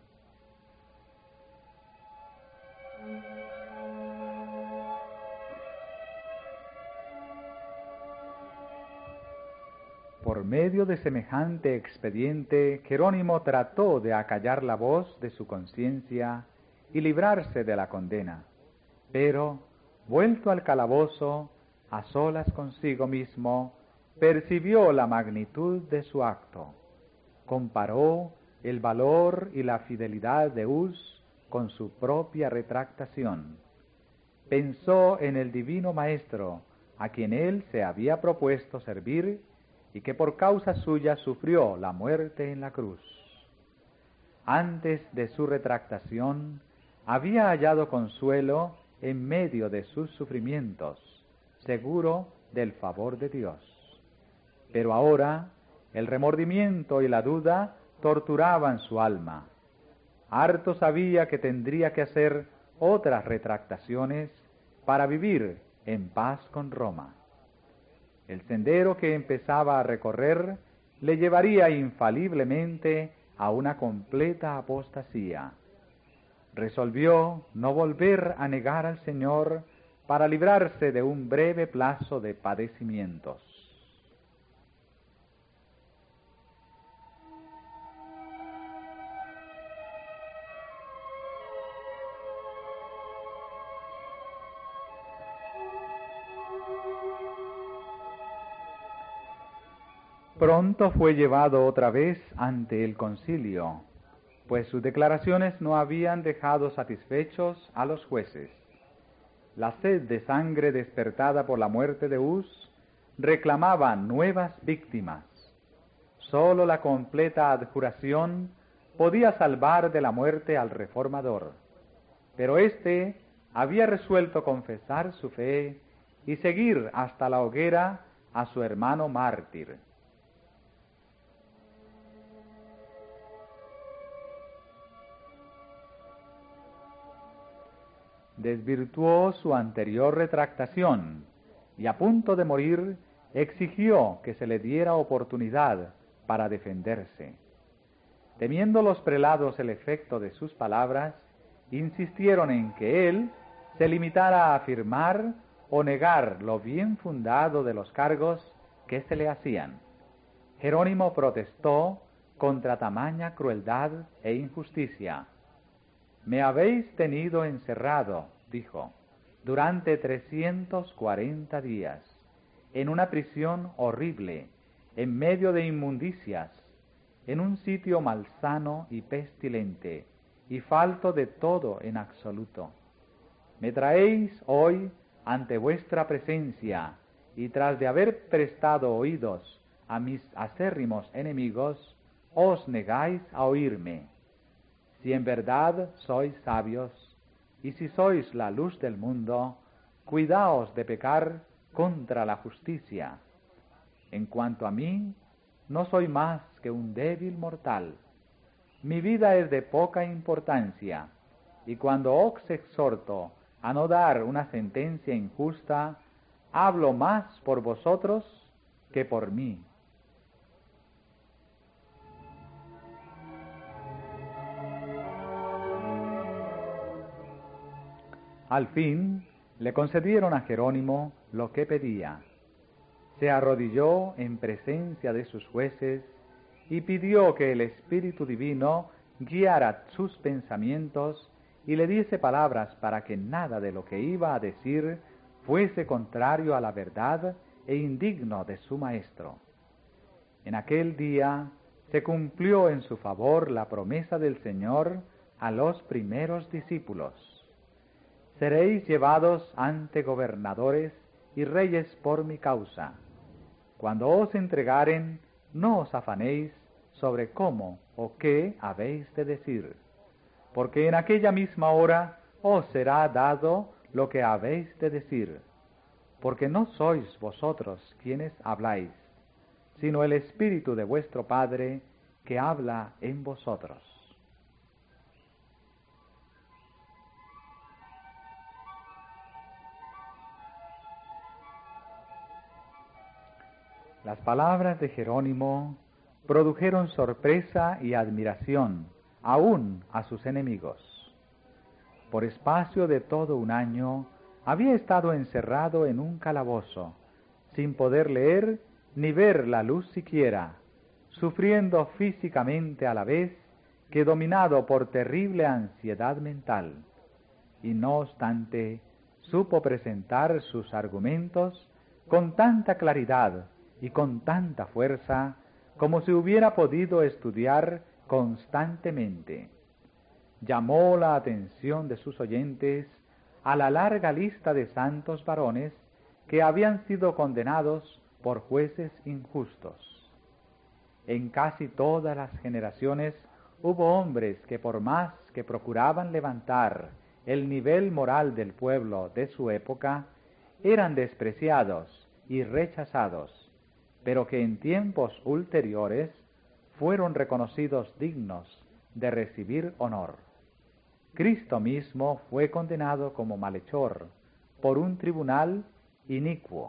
Speaker 2: Por medio de semejante expediente, Jerónimo trató de acallar la voz de su conciencia y librarse de la condena, pero, vuelto al calabozo, a solas consigo mismo, percibió la magnitud de su acto, comparó el valor y la fidelidad de Hus con su propia retractación, pensó en el divino Maestro a quien él se había propuesto servir y que por causa suya sufrió la muerte en la cruz. Antes de su retractación, había hallado consuelo en medio de sus sufrimientos, seguro del favor de Dios. Pero ahora el remordimiento y la duda torturaban su alma. Harto sabía que tendría que hacer otras retractaciones para vivir en paz con Roma. El sendero que empezaba a recorrer le llevaría infaliblemente a una completa apostasía. Resolvió no volver a negar al Señor para librarse de un breve plazo de padecimientos. Pronto fue llevado otra vez ante el concilio, pues sus declaraciones no habían dejado satisfechos a los jueces. La sed de sangre despertada por la muerte de Hus reclamaba nuevas víctimas. Sólo la completa adjuración podía salvar de la muerte al reformador, pero éste había resuelto confesar su fe y seguir hasta la hoguera a su hermano mártir. Desvirtuó su anterior retractación y a punto de morir exigió que se le diera oportunidad para defenderse. Temiendo los prelados el efecto de sus palabras, insistieron en que él se limitara a afirmar o negar lo bien fundado de los cargos que se le hacían. Jerónimo protestó contra tamaña crueldad e injusticia. «Me habéis tenido encerrado», dijo, «durante trescientos cuarenta días, en una prisión horrible, en medio de inmundicias, en un sitio malsano y pestilente, y falto de todo en absoluto. Me traéis hoy ante vuestra presencia, y tras de haber prestado oídos a mis acérrimos enemigos, os negáis a oírme. Si en verdad sois sabios, y si sois la luz del mundo, cuidaos de pecar contra la justicia. En cuanto a mí, no soy más que un débil mortal. Mi vida es de poca importancia, y cuando os exhorto a no dar una sentencia injusta, hablo más por vosotros que por mí. Al fin le concedieron a Jerónimo lo que pedía. Se arrodilló en presencia de sus jueces y pidió que el Espíritu Divino guiara sus pensamientos y le diese palabras para que nada de lo que iba a decir fuese contrario a la verdad e indigno de su maestro. En aquel día se cumplió en su favor la promesa del Señor a los primeros discípulos. Seréis llevados ante gobernadores y reyes por mi causa. Cuando os entregaren, no os afanéis sobre cómo o qué habéis de decir, porque en aquella misma hora os será dado lo que habéis de decir, porque no sois vosotros quienes habláis, sino el Espíritu de vuestro Padre que habla en vosotros. Las palabras de Jerónimo produjeron sorpresa y admiración aún a sus enemigos. Por espacio de todo un año había estado encerrado en un calabozo, sin poder leer ni ver la luz siquiera, sufriendo físicamente a la vez que dominado por terrible ansiedad mental. Y no obstante, supo presentar sus argumentos con tanta claridad y con tanta fuerza como si hubiera podido estudiar constantemente. Llamó la atención de sus oyentes a la larga lista de santos varones que habían sido condenados por jueces injustos. En casi todas las generaciones hubo hombres que por más que procuraban levantar el nivel moral del pueblo de su época, eran despreciados y rechazados, pero que en tiempos ulteriores fueron reconocidos dignos de recibir honor. Cristo mismo fue condenado como malhechor por un tribunal inicuo.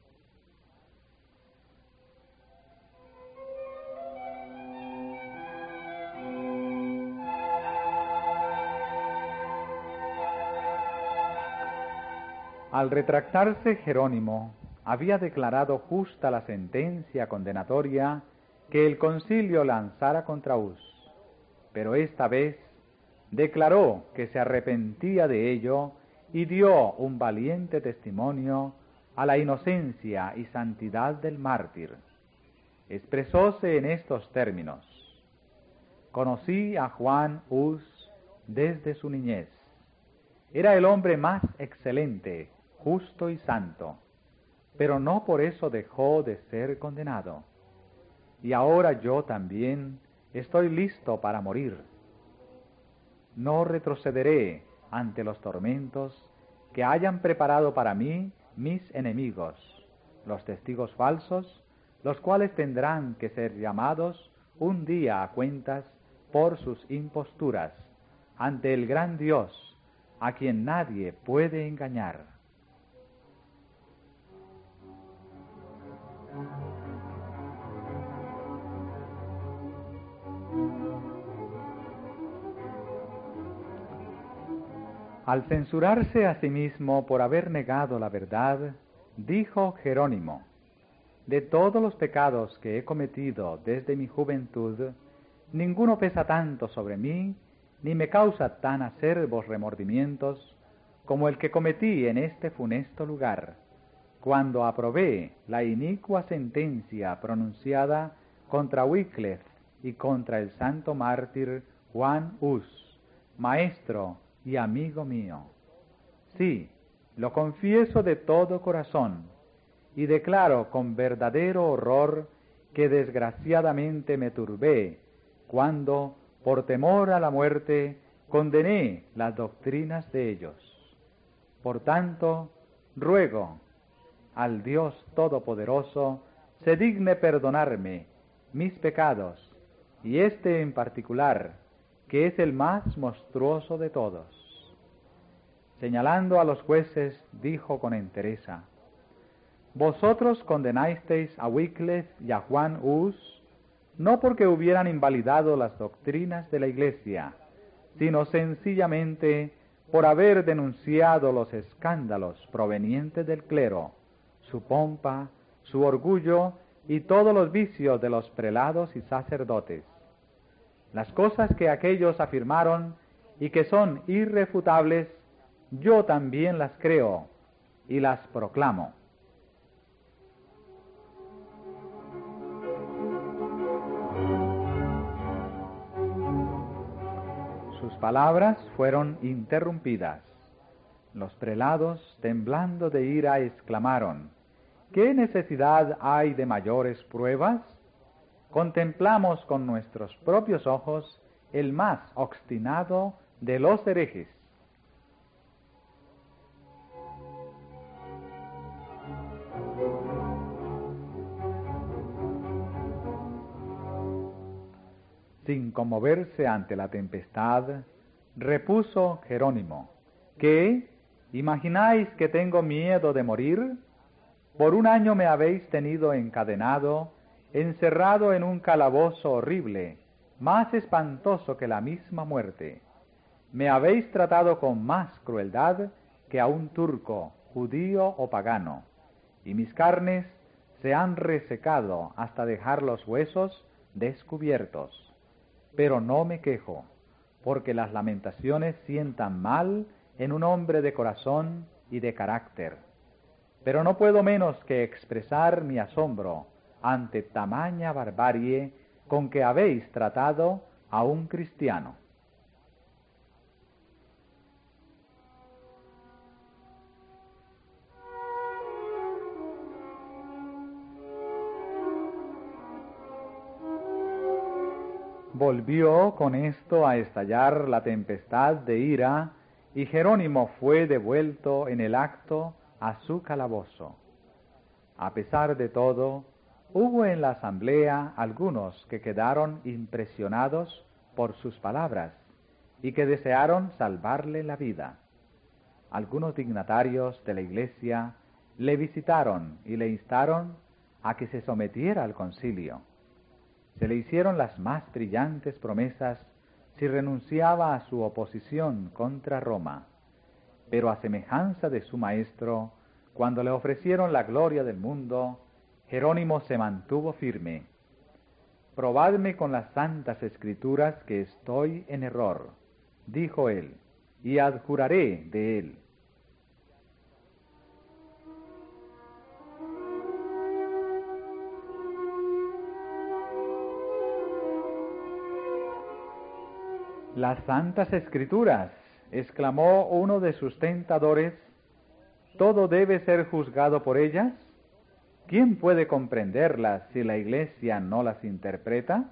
Speaker 2: Al retractarse Jerónimo, había declarado justa la sentencia condenatoria que el concilio lanzara contra Hus, pero esta vez declaró que se arrepentía de ello y dio un valiente testimonio a la inocencia y santidad del mártir. Expresóse en estos términos: conocí a Juan Hus desde su niñez. Era el hombre más excelente, justo y santo, pero no por eso dejó de ser condenado. Y ahora yo también estoy listo para morir. No retrocederé ante los tormentos que hayan preparado para mí mis enemigos, los testigos falsos, los cuales tendrán que ser llamados un día a cuentas por sus imposturas ante el gran Dios, a quien nadie puede engañar. Al censurarse a sí mismo por haber negado la verdad, dijo Jerónimo: de todos los pecados que he cometido desde mi juventud, ninguno pesa tanto sobre mí, ni me causa tan acerbos remordimientos, como el que cometí en este funesto lugar, cuando aprobé la inicua sentencia pronunciada contra Wycliffe y contra el santo mártir Juan Hus, maestro y amigo mío. Sí, lo confieso de todo corazón, y declaro con verdadero horror que desgraciadamente me turbé cuando, por temor a la muerte, condené las doctrinas de ellos. Por tanto, ruego al Dios Todopoderoso se digne perdonarme mis pecados, y este en particular, que es el más monstruoso de todos. Señalando a los jueces, dijo con entereza: Vosotros condenasteis a Wycliffe y a Juan Hus, no porque hubieran invalidado las doctrinas de la Iglesia, sino sencillamente por haber denunciado los escándalos provenientes del clero, su pompa, su orgullo y todos los vicios de los prelados y sacerdotes. Las cosas que aquellos afirmaron y que son irrefutables, yo también las creo y las proclamo. Sus palabras fueron interrumpidas. Los prelados, temblando de ira, exclamaron: ¿Qué necesidad hay de mayores pruebas? Contemplamos con nuestros propios ojos el más obstinado de los herejes. Sin conmoverse ante la tempestad, repuso Jerónimo: ¿Qué? ¿Imagináis que tengo miedo de morir? Por un año me habéis tenido encadenado, encerrado en un calabozo horrible, más espantoso que la misma muerte. Me habéis tratado con más crueldad que a un turco, judío o pagano, y mis carnes se han resecado hasta dejar los huesos descubiertos. Pero no me quejo, porque las lamentaciones sientan mal en un hombre de corazón y de carácter. Pero no puedo menos que expresar mi asombro ante tamaña barbarie con que habéis tratado a un cristiano. Volvió con esto a estallar la tempestad de ira, y Jerónimo fue devuelto en el acto a su calabozo. A pesar de todo, hubo en la asamblea algunos que quedaron impresionados por sus palabras y que desearon salvarle la vida. Algunos dignatarios de la Iglesia le visitaron y le instaron a que se sometiera al concilio. Se le hicieron las más brillantes promesas si renunciaba a su oposición contra Roma. Pero a semejanza de su maestro, cuando le ofrecieron la gloria del mundo, Jerónimo se mantuvo firme. Probadme con las santas escrituras que estoy en error, dijo él, y adjuraré de él. Las santas escrituras, exclamó uno de sus tentadores, ¿todo debe ser juzgado por ellas? ¿Quién puede comprenderlas si la Iglesia no las interpreta?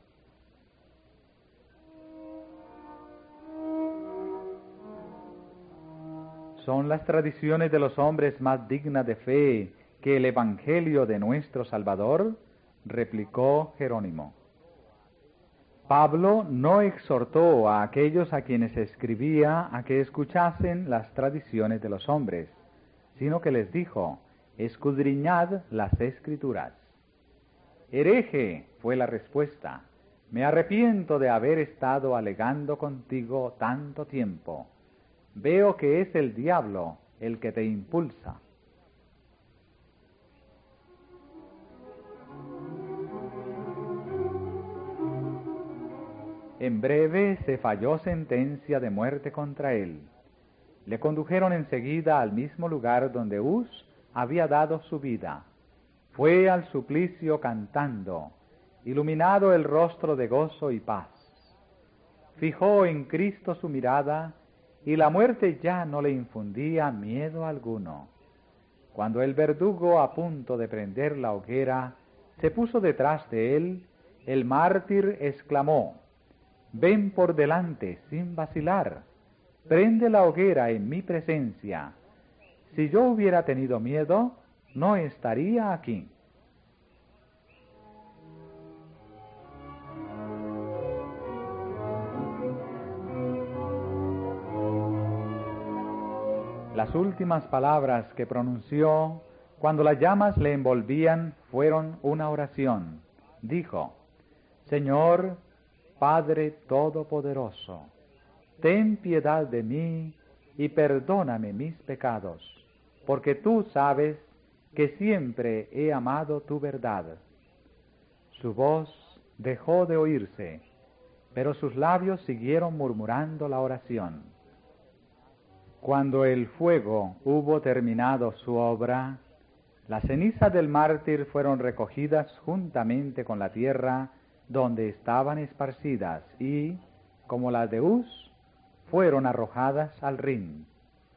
Speaker 2: Son las tradiciones de los hombres más dignas de fe que el Evangelio de nuestro Salvador, replicó Jerónimo. Pablo no exhortó a aquellos a quienes escribía a que escuchasen las tradiciones de los hombres, sino que les dijo: escudriñad las Escrituras. Hereje, fue la respuesta, me arrepiento de haber estado alegando contigo tanto tiempo. Veo que es el diablo el que te impulsa. En breve se falló sentencia de muerte contra él. Le condujeron enseguida al mismo lugar donde Hus había dado su vida. Fue al suplicio cantando, iluminado el rostro de gozo y paz. Fijó en Cristo su mirada, y la muerte ya no le infundía miedo alguno. Cuando el verdugo, a punto de prender la hoguera, se puso detrás de él, el mártir exclamó: «Ven por delante sin vacilar, prende la hoguera en mi presencia. Si yo hubiera tenido miedo, no estaría aquí». Las últimas palabras que pronunció cuando las llamas le envolvían fueron una oración. Dijo: «Señor, Padre Todopoderoso, ten piedad de mí y perdóname mis pecados, porque tú sabes que siempre he amado tu verdad». Su voz dejó de oírse, pero sus labios siguieron murmurando la oración. Cuando el fuego hubo terminado su obra, las cenizas del mártir fueron recogidas juntamente con la tierra donde estaban esparcidas y, como las de Hus, fueron arrojadas al Rin.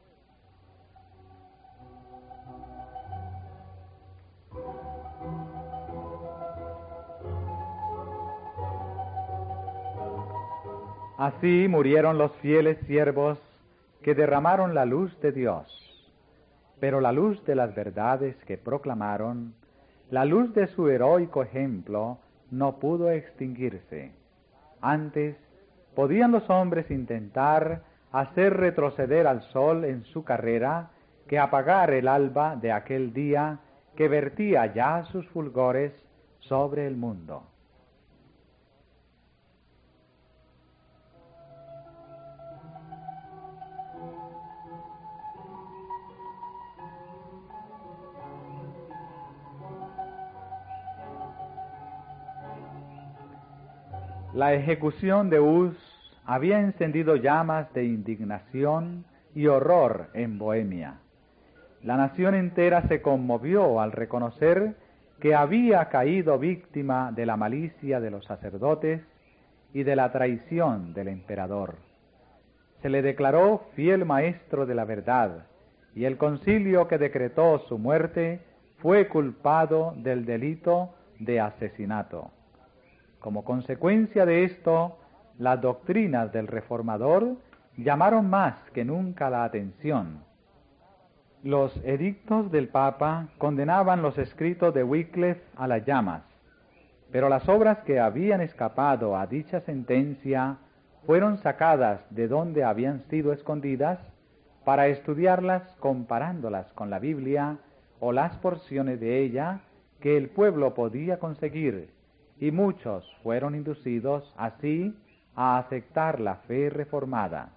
Speaker 2: Así murieron los fieles siervos que derramaron la luz de Dios. Pero la luz de las verdades que proclamaron, la luz de su heroico ejemplo, no pudo extinguirse. Antes, podían los hombres intentar hacer retroceder al sol en su carrera que apagar el alba de aquel día que vertía ya sus fulgores sobre el mundo. La ejecución de Hus había encendido llamas de indignación y horror en Bohemia. La nación entera se conmovió al reconocer que había caído víctima de la malicia de los sacerdotes y de la traición del emperador. Se le declaró fiel maestro de la verdad, y el concilio que decretó su muerte fue culpado del delito de asesinato. Como consecuencia de esto, las doctrinas del reformador llamaron más que nunca la atención. Los edictos del Papa condenaban los escritos de Wycliffe a las llamas, pero las obras que habían escapado a dicha sentencia fueron sacadas de donde habían sido escondidas para estudiarlas comparándolas con la Biblia o las porciones de ella que el pueblo podía conseguir, y muchos fueron inducidos así a aceptar la fe reformada.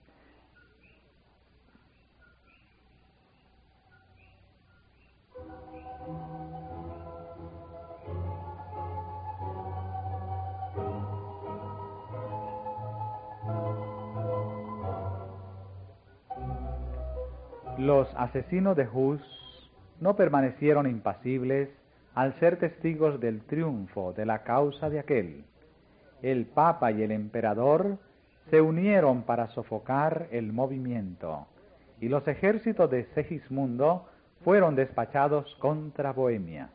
Speaker 2: Los asesinos de Hus no permanecieron impasibles al ser testigos del triunfo de la causa de aquel. El Papa y el emperador se unieron para sofocar el movimiento, y los ejércitos de Segismundo fueron despachados contra Bohemia.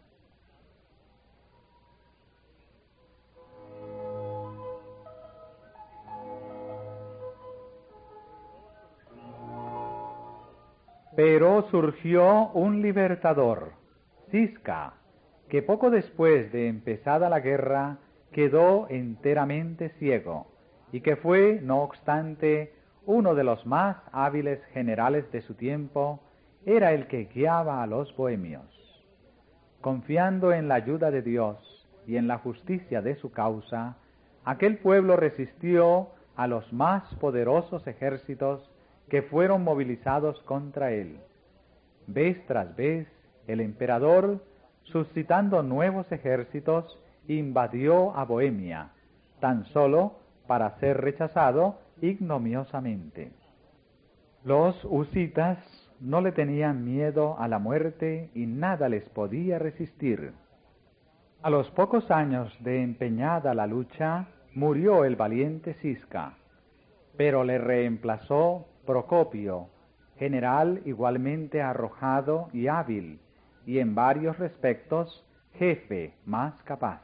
Speaker 2: Pero surgió un libertador, Cisca, que poco después de empezada la guerra quedó enteramente ciego, y que fue, no obstante, uno de los más hábiles generales de su tiempo, era el que guiaba a los bohemios. Confiando en la ayuda de Dios y en la justicia de su causa, aquel pueblo resistió a los más poderosos ejércitos que fueron movilizados contra él. Vez tras vez, el emperador, suscitando nuevos ejércitos, invadió a Bohemia, tan solo para ser rechazado ignominiosamente. Los husitas no le tenían miedo a la muerte y nada les podía resistir. A los pocos años de empeñada la lucha, murió el valiente Cisca, pero le reemplazó Procopio, general igualmente arrojado y hábil, y en varios respectos jefe más capaz.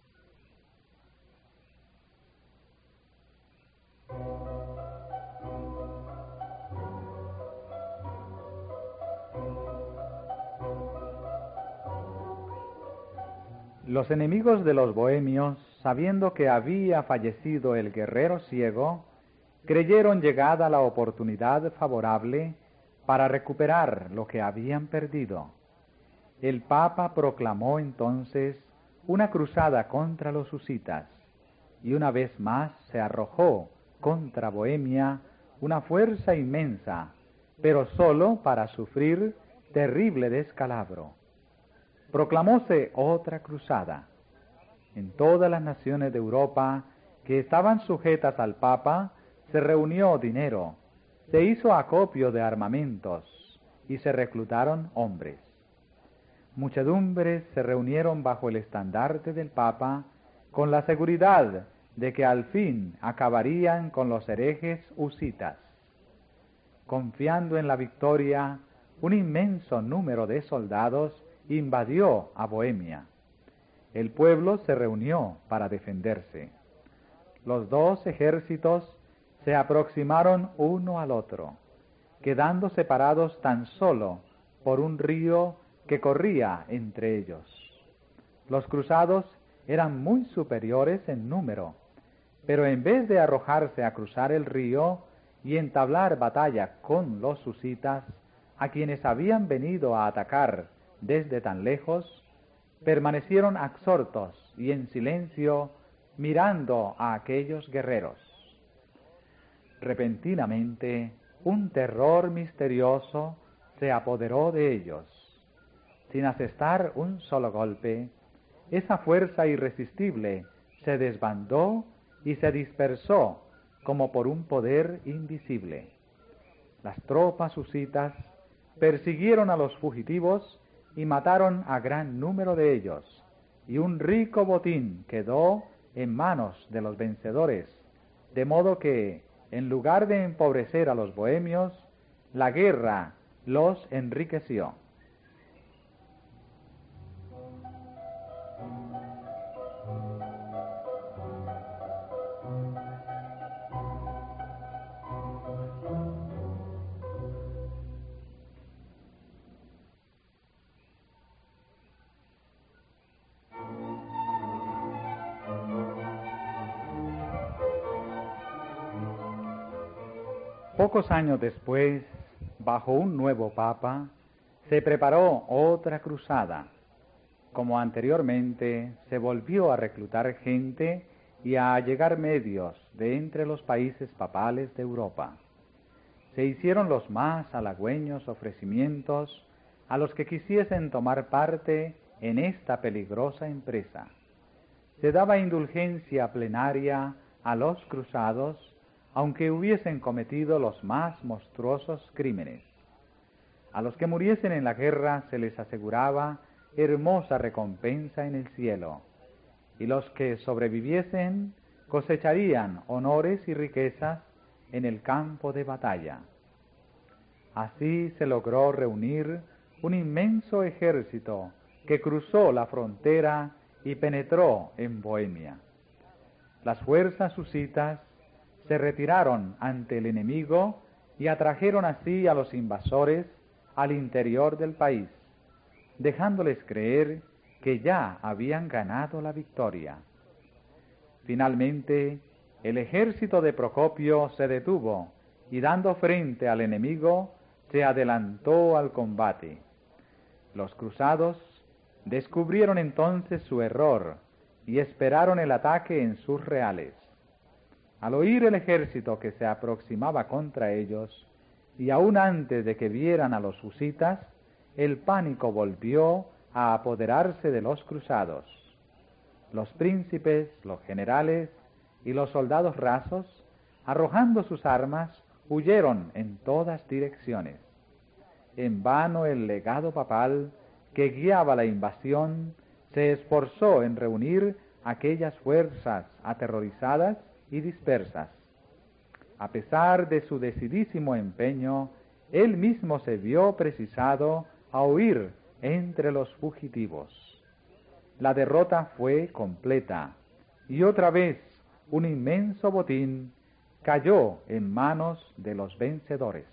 Speaker 2: Los enemigos de los bohemios, sabiendo que había fallecido el guerrero ciego, creyeron llegada la oportunidad favorable para recuperar lo que habían perdido. El Papa proclamó entonces una cruzada contra los husitas, y una vez más se arrojó contra Bohemia una fuerza inmensa, pero sólo para sufrir terrible descalabro. Proclamóse otra cruzada. En todas las naciones de Europa que estaban sujetas al Papa se reunió dinero, se hizo acopio de armamentos y se reclutaron hombres. Muchedumbres se reunieron bajo el estandarte del Papa con la seguridad de que al fin acabarían con los herejes husitas. Confiando en la victoria, un inmenso número de soldados invadió a Bohemia. El pueblo se reunió para defenderse. Los dos ejércitos se aproximaron uno al otro, quedando separados tan solo por un río que corría entre ellos. Los cruzados eran muy superiores en número, pero en vez de arrojarse a cruzar el río y entablar batalla con los husitas, a quienes habían venido a atacar desde tan lejos, permanecieron absortos y en silencio mirando a aquellos guerreros. Repentinamente, un terror misterioso se apoderó de ellos. Sin asestar un solo golpe, esa fuerza irresistible se desbandó y se dispersó como por un poder invisible. Las tropas husitas persiguieron a los fugitivos y mataron a gran número de ellos, y un rico botín quedó en manos de los vencedores, de modo que, en lugar de empobrecer a los bohemios, la guerra los enriqueció. Pocos años después, bajo un nuevo papa, se preparó otra cruzada. Como anteriormente, se volvió a reclutar gente y a allegar medios de entre los países papales de Europa. Se hicieron los más halagüeños ofrecimientos a los que quisiesen tomar parte en esta peligrosa empresa. Se daba indulgencia plenaria a los cruzados, aunque hubiesen cometido los más monstruosos crímenes. A los que muriesen en la guerra se les aseguraba hermosa recompensa en el cielo, y los que sobreviviesen cosecharían honores y riquezas en el campo de batalla. Así se logró reunir un inmenso ejército que cruzó la frontera y penetró en Bohemia. Las fuerzas husitas se retiraron ante el enemigo y atrajeron así a los invasores al interior del país, dejándoles creer que ya habían ganado la victoria. Finalmente, el ejército de Procopio se detuvo y, dando frente al enemigo, se adelantó al combate. Los cruzados descubrieron entonces su error y esperaron el ataque en sus reales. Al oír el ejército que se aproximaba contra ellos, y aún antes de que vieran a los husitas, el pánico volvió a apoderarse de los cruzados. Los príncipes, los generales y los soldados rasos, arrojando sus armas, huyeron en todas direcciones. En vano el legado papal, que guiaba la invasión, se esforzó en reunir aquellas fuerzas aterrorizadas y dispersas. A pesar de su decidísimo empeño, él mismo se vio precisado a huir entre los fugitivos. la derrota fue completa, y otra vez un inmenso botín cayó en manos de los vencedores.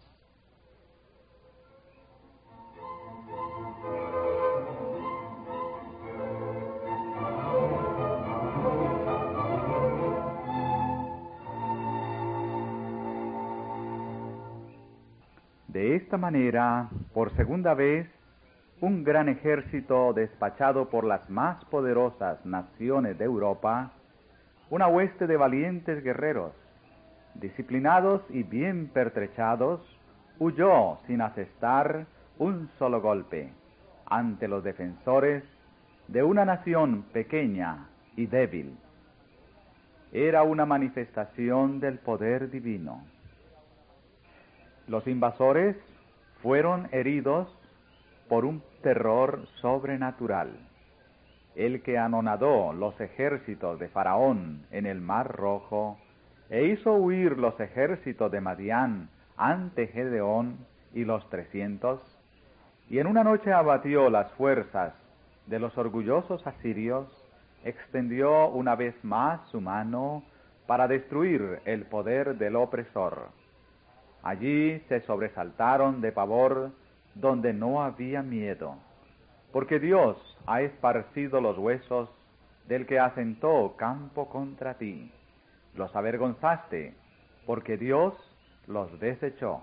Speaker 2: De esta manera, por segunda vez, un gran ejército despachado por las más poderosas naciones de Europa, una hueste de valientes guerreros, disciplinados y bien pertrechados, huyó sin asestar un solo golpe ante los defensores de una nación pequeña y débil. Era una manifestación del poder divino. Los invasores fueron heridos por un terror sobrenatural, el que anonadó los ejércitos de Faraón en el Mar Rojo e hizo huir los ejércitos de Madián ante Gedeón y los trescientos, y en una noche abatió las fuerzas de los orgullosos asirios, extendió una vez más su mano para destruir el poder del opresor. Allí se sobresaltaron de pavor donde no había miedo, porque Dios ha esparcido los huesos del que asentó campo contra ti. Los avergonzaste, porque Dios los desechó.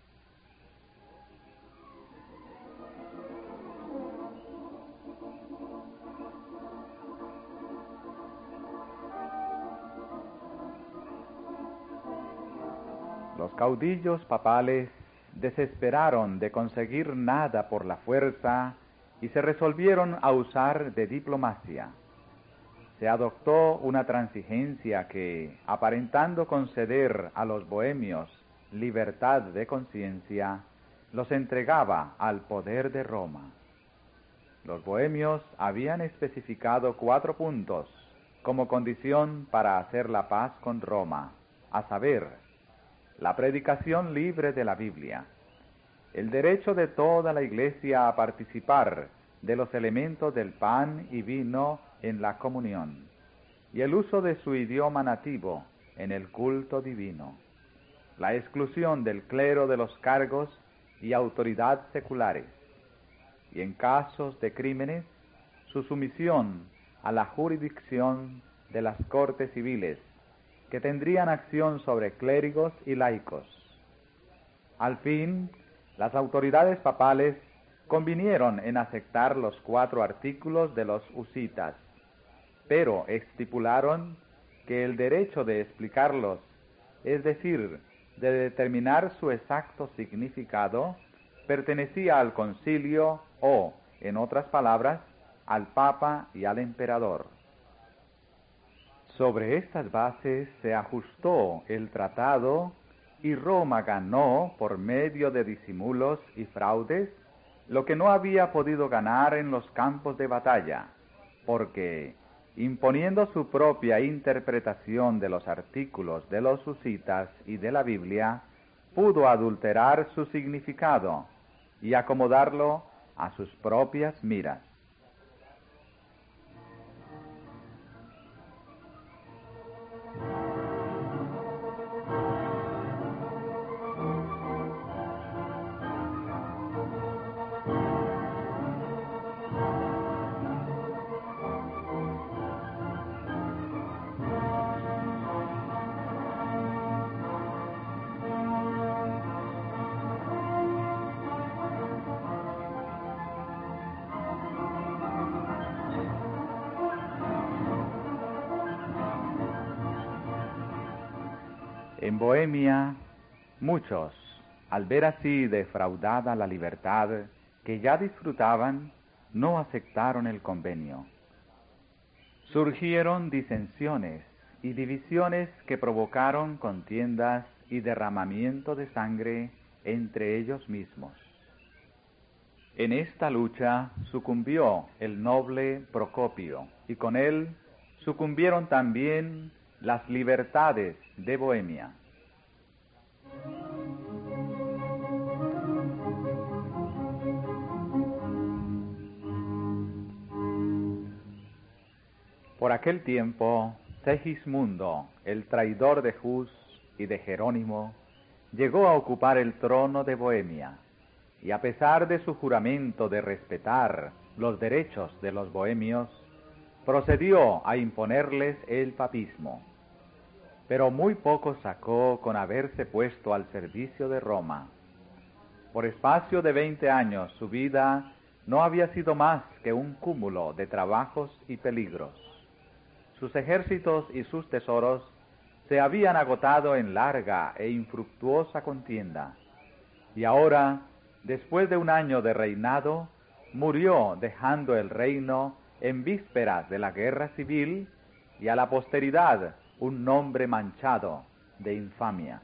Speaker 2: Los caudillos papales desesperaron de conseguir nada por la fuerza y se resolvieron a usar de diplomacia. Se adoptó una transigencia que, aparentando conceder a los bohemios libertad de conciencia, los entregaba al poder de Roma. Los bohemios habían especificado cuatro puntos como condición para hacer la paz con Roma, a saber, la predicación libre de la Biblia, el derecho de toda la Iglesia a participar de los elementos del pan y vino en la comunión, y el uso de su idioma nativo en el culto divino, la exclusión del clero de los cargos y autoridad seculares, y en casos de crímenes, su sumisión a la jurisdicción de las cortes civiles, que tendrían acción sobre clérigos y laicos. Al fin, las autoridades papales convinieron en aceptar los cuatro artículos de los husitas, pero estipularon que el derecho de explicarlos, es decir, de determinar su exacto significado, pertenecía al concilio o, en otras palabras, al papa y al emperador. Sobre estas bases se ajustó el tratado y Roma ganó, por medio de disimulos y fraudes, lo que no había podido ganar en los campos de batalla, porque, imponiendo su propia interpretación de los artículos de los husitas y de la Biblia, pudo adulterar su significado y acomodarlo a sus propias miras. En Bohemia, muchos, al ver así defraudada la libertad que ya disfrutaban, no aceptaron el convenio. Surgieron disensiones y divisiones que provocaron contiendas y derramamiento de sangre entre ellos mismos. En esta lucha sucumbió el noble Procopio, y con él sucumbieron también las libertades de Bohemia.
Speaker 1: Por aquel tiempo, Segismundo, el traidor de Hus y de Jerónimo, llegó a ocupar el trono de Bohemia, y a pesar de su juramento de respetar los derechos de los bohemios, procedió a imponerles el papismo. Pero muy poco sacó con haberse puesto al servicio de Roma. Por espacio de veinte años su vida no había sido más que un cúmulo de trabajos y peligros. Sus ejércitos y sus tesoros se habían agotado en larga e infructuosa contienda, y ahora, después de un año de reinado, murió dejando el reino en vísperas de la guerra civil y a la posteridad un nombre manchado de infamia.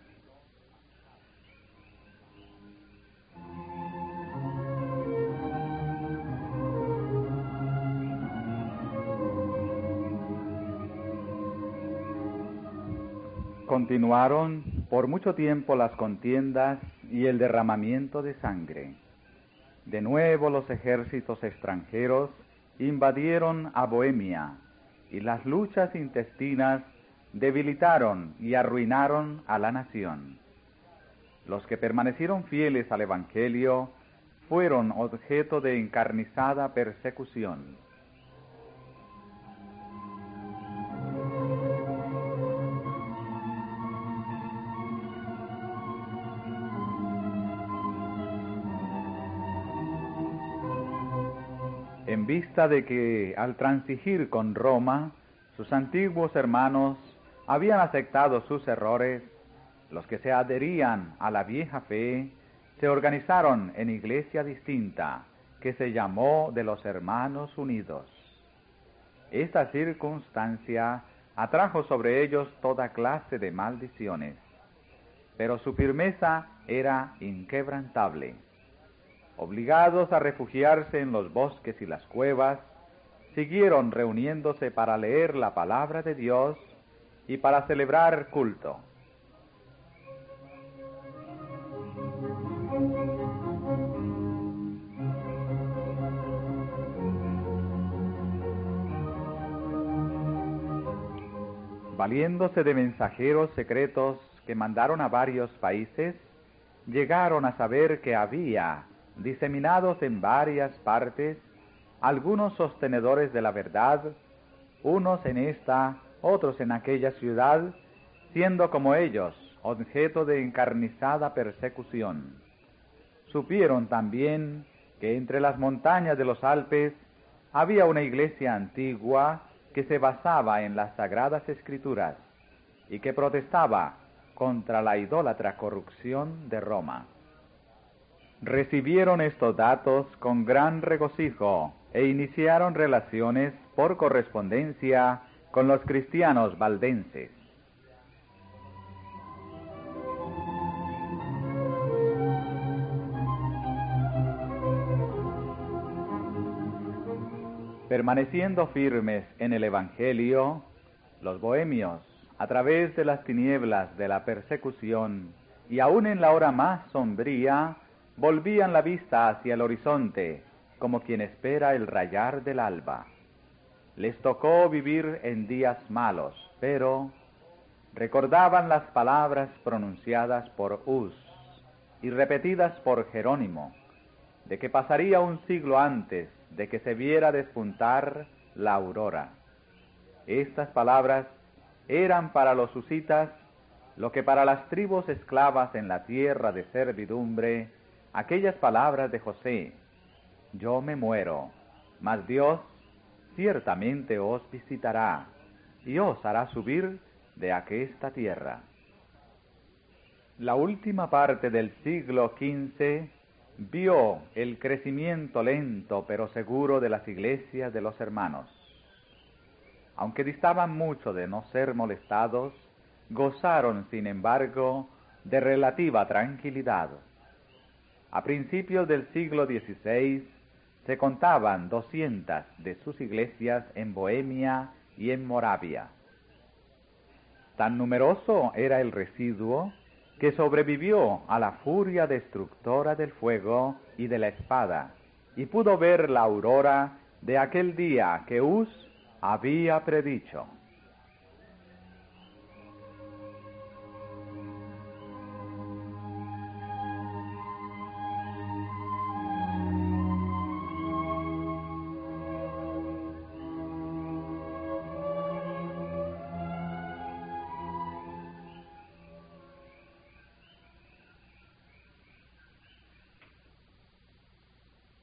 Speaker 1: Continuaron por mucho tiempo las contiendas y el derramamiento de sangre. De nuevo los ejércitos extranjeros invadieron a Bohemia, y las luchas intestinas debilitaron y arruinaron a la nación. Los que permanecieron fieles al Evangelio fueron objeto de encarnizada persecución. En vista de que, al transigir con Roma, sus antiguos hermanos habían aceptado sus errores, los que se adherían a la vieja fe se organizaron en iglesia distinta, que se llamó de los Hermanos Unidos. Esta circunstancia atrajo sobre ellos toda clase de maldiciones, pero su firmeza era inquebrantable. Obligados a refugiarse en los bosques y las cuevas, siguieron reuniéndose para leer la palabra de Dios y para celebrar culto. Valiéndose de mensajeros secretos que mandaron a varios países, llegaron a saber que había, diseminados en varias partes, algunos sostenedores de la verdad, unos en esta, otros en aquella ciudad, siendo como ellos objeto de encarnizada persecución. Supieron también que entre las montañas de los Alpes había una iglesia antigua que se basaba en las sagradas escrituras y que protestaba contra la idólatra corrupción de Roma. Recibieron estos datos con gran regocijo e iniciaron relaciones por correspondencia con los cristianos valdenses. Permaneciendo firmes en el Evangelio, los bohemios, a través de las tinieblas de la persecución y aún en la hora más sombría, volvían la vista hacia el horizonte, como quien espera el rayar del alba. Les tocó vivir en días malos, pero recordaban las palabras pronunciadas por Hus y repetidas por Jerónimo, de que pasaría un siglo antes de que se viera despuntar la aurora. Estas palabras eran para los husitas lo que para las tribus esclavas en la tierra de servidumbre aquellas palabras de José: yo me muero, mas Dios ciertamente os visitará y os hará subir de aquesta tierra. La última parte del siglo quince vio el crecimiento lento pero seguro de las iglesias de los hermanos. Aunque distaban mucho de no ser molestados, gozaron, sin embargo, de relativa tranquilidad. A principios del siglo dieciséis se contaban doscientas de sus iglesias en Bohemia y en Moravia. Tan numeroso era el residuo que sobrevivió a la furia destructora del fuego y de la espada, y pudo ver la aurora de aquel día que Hus había predicho.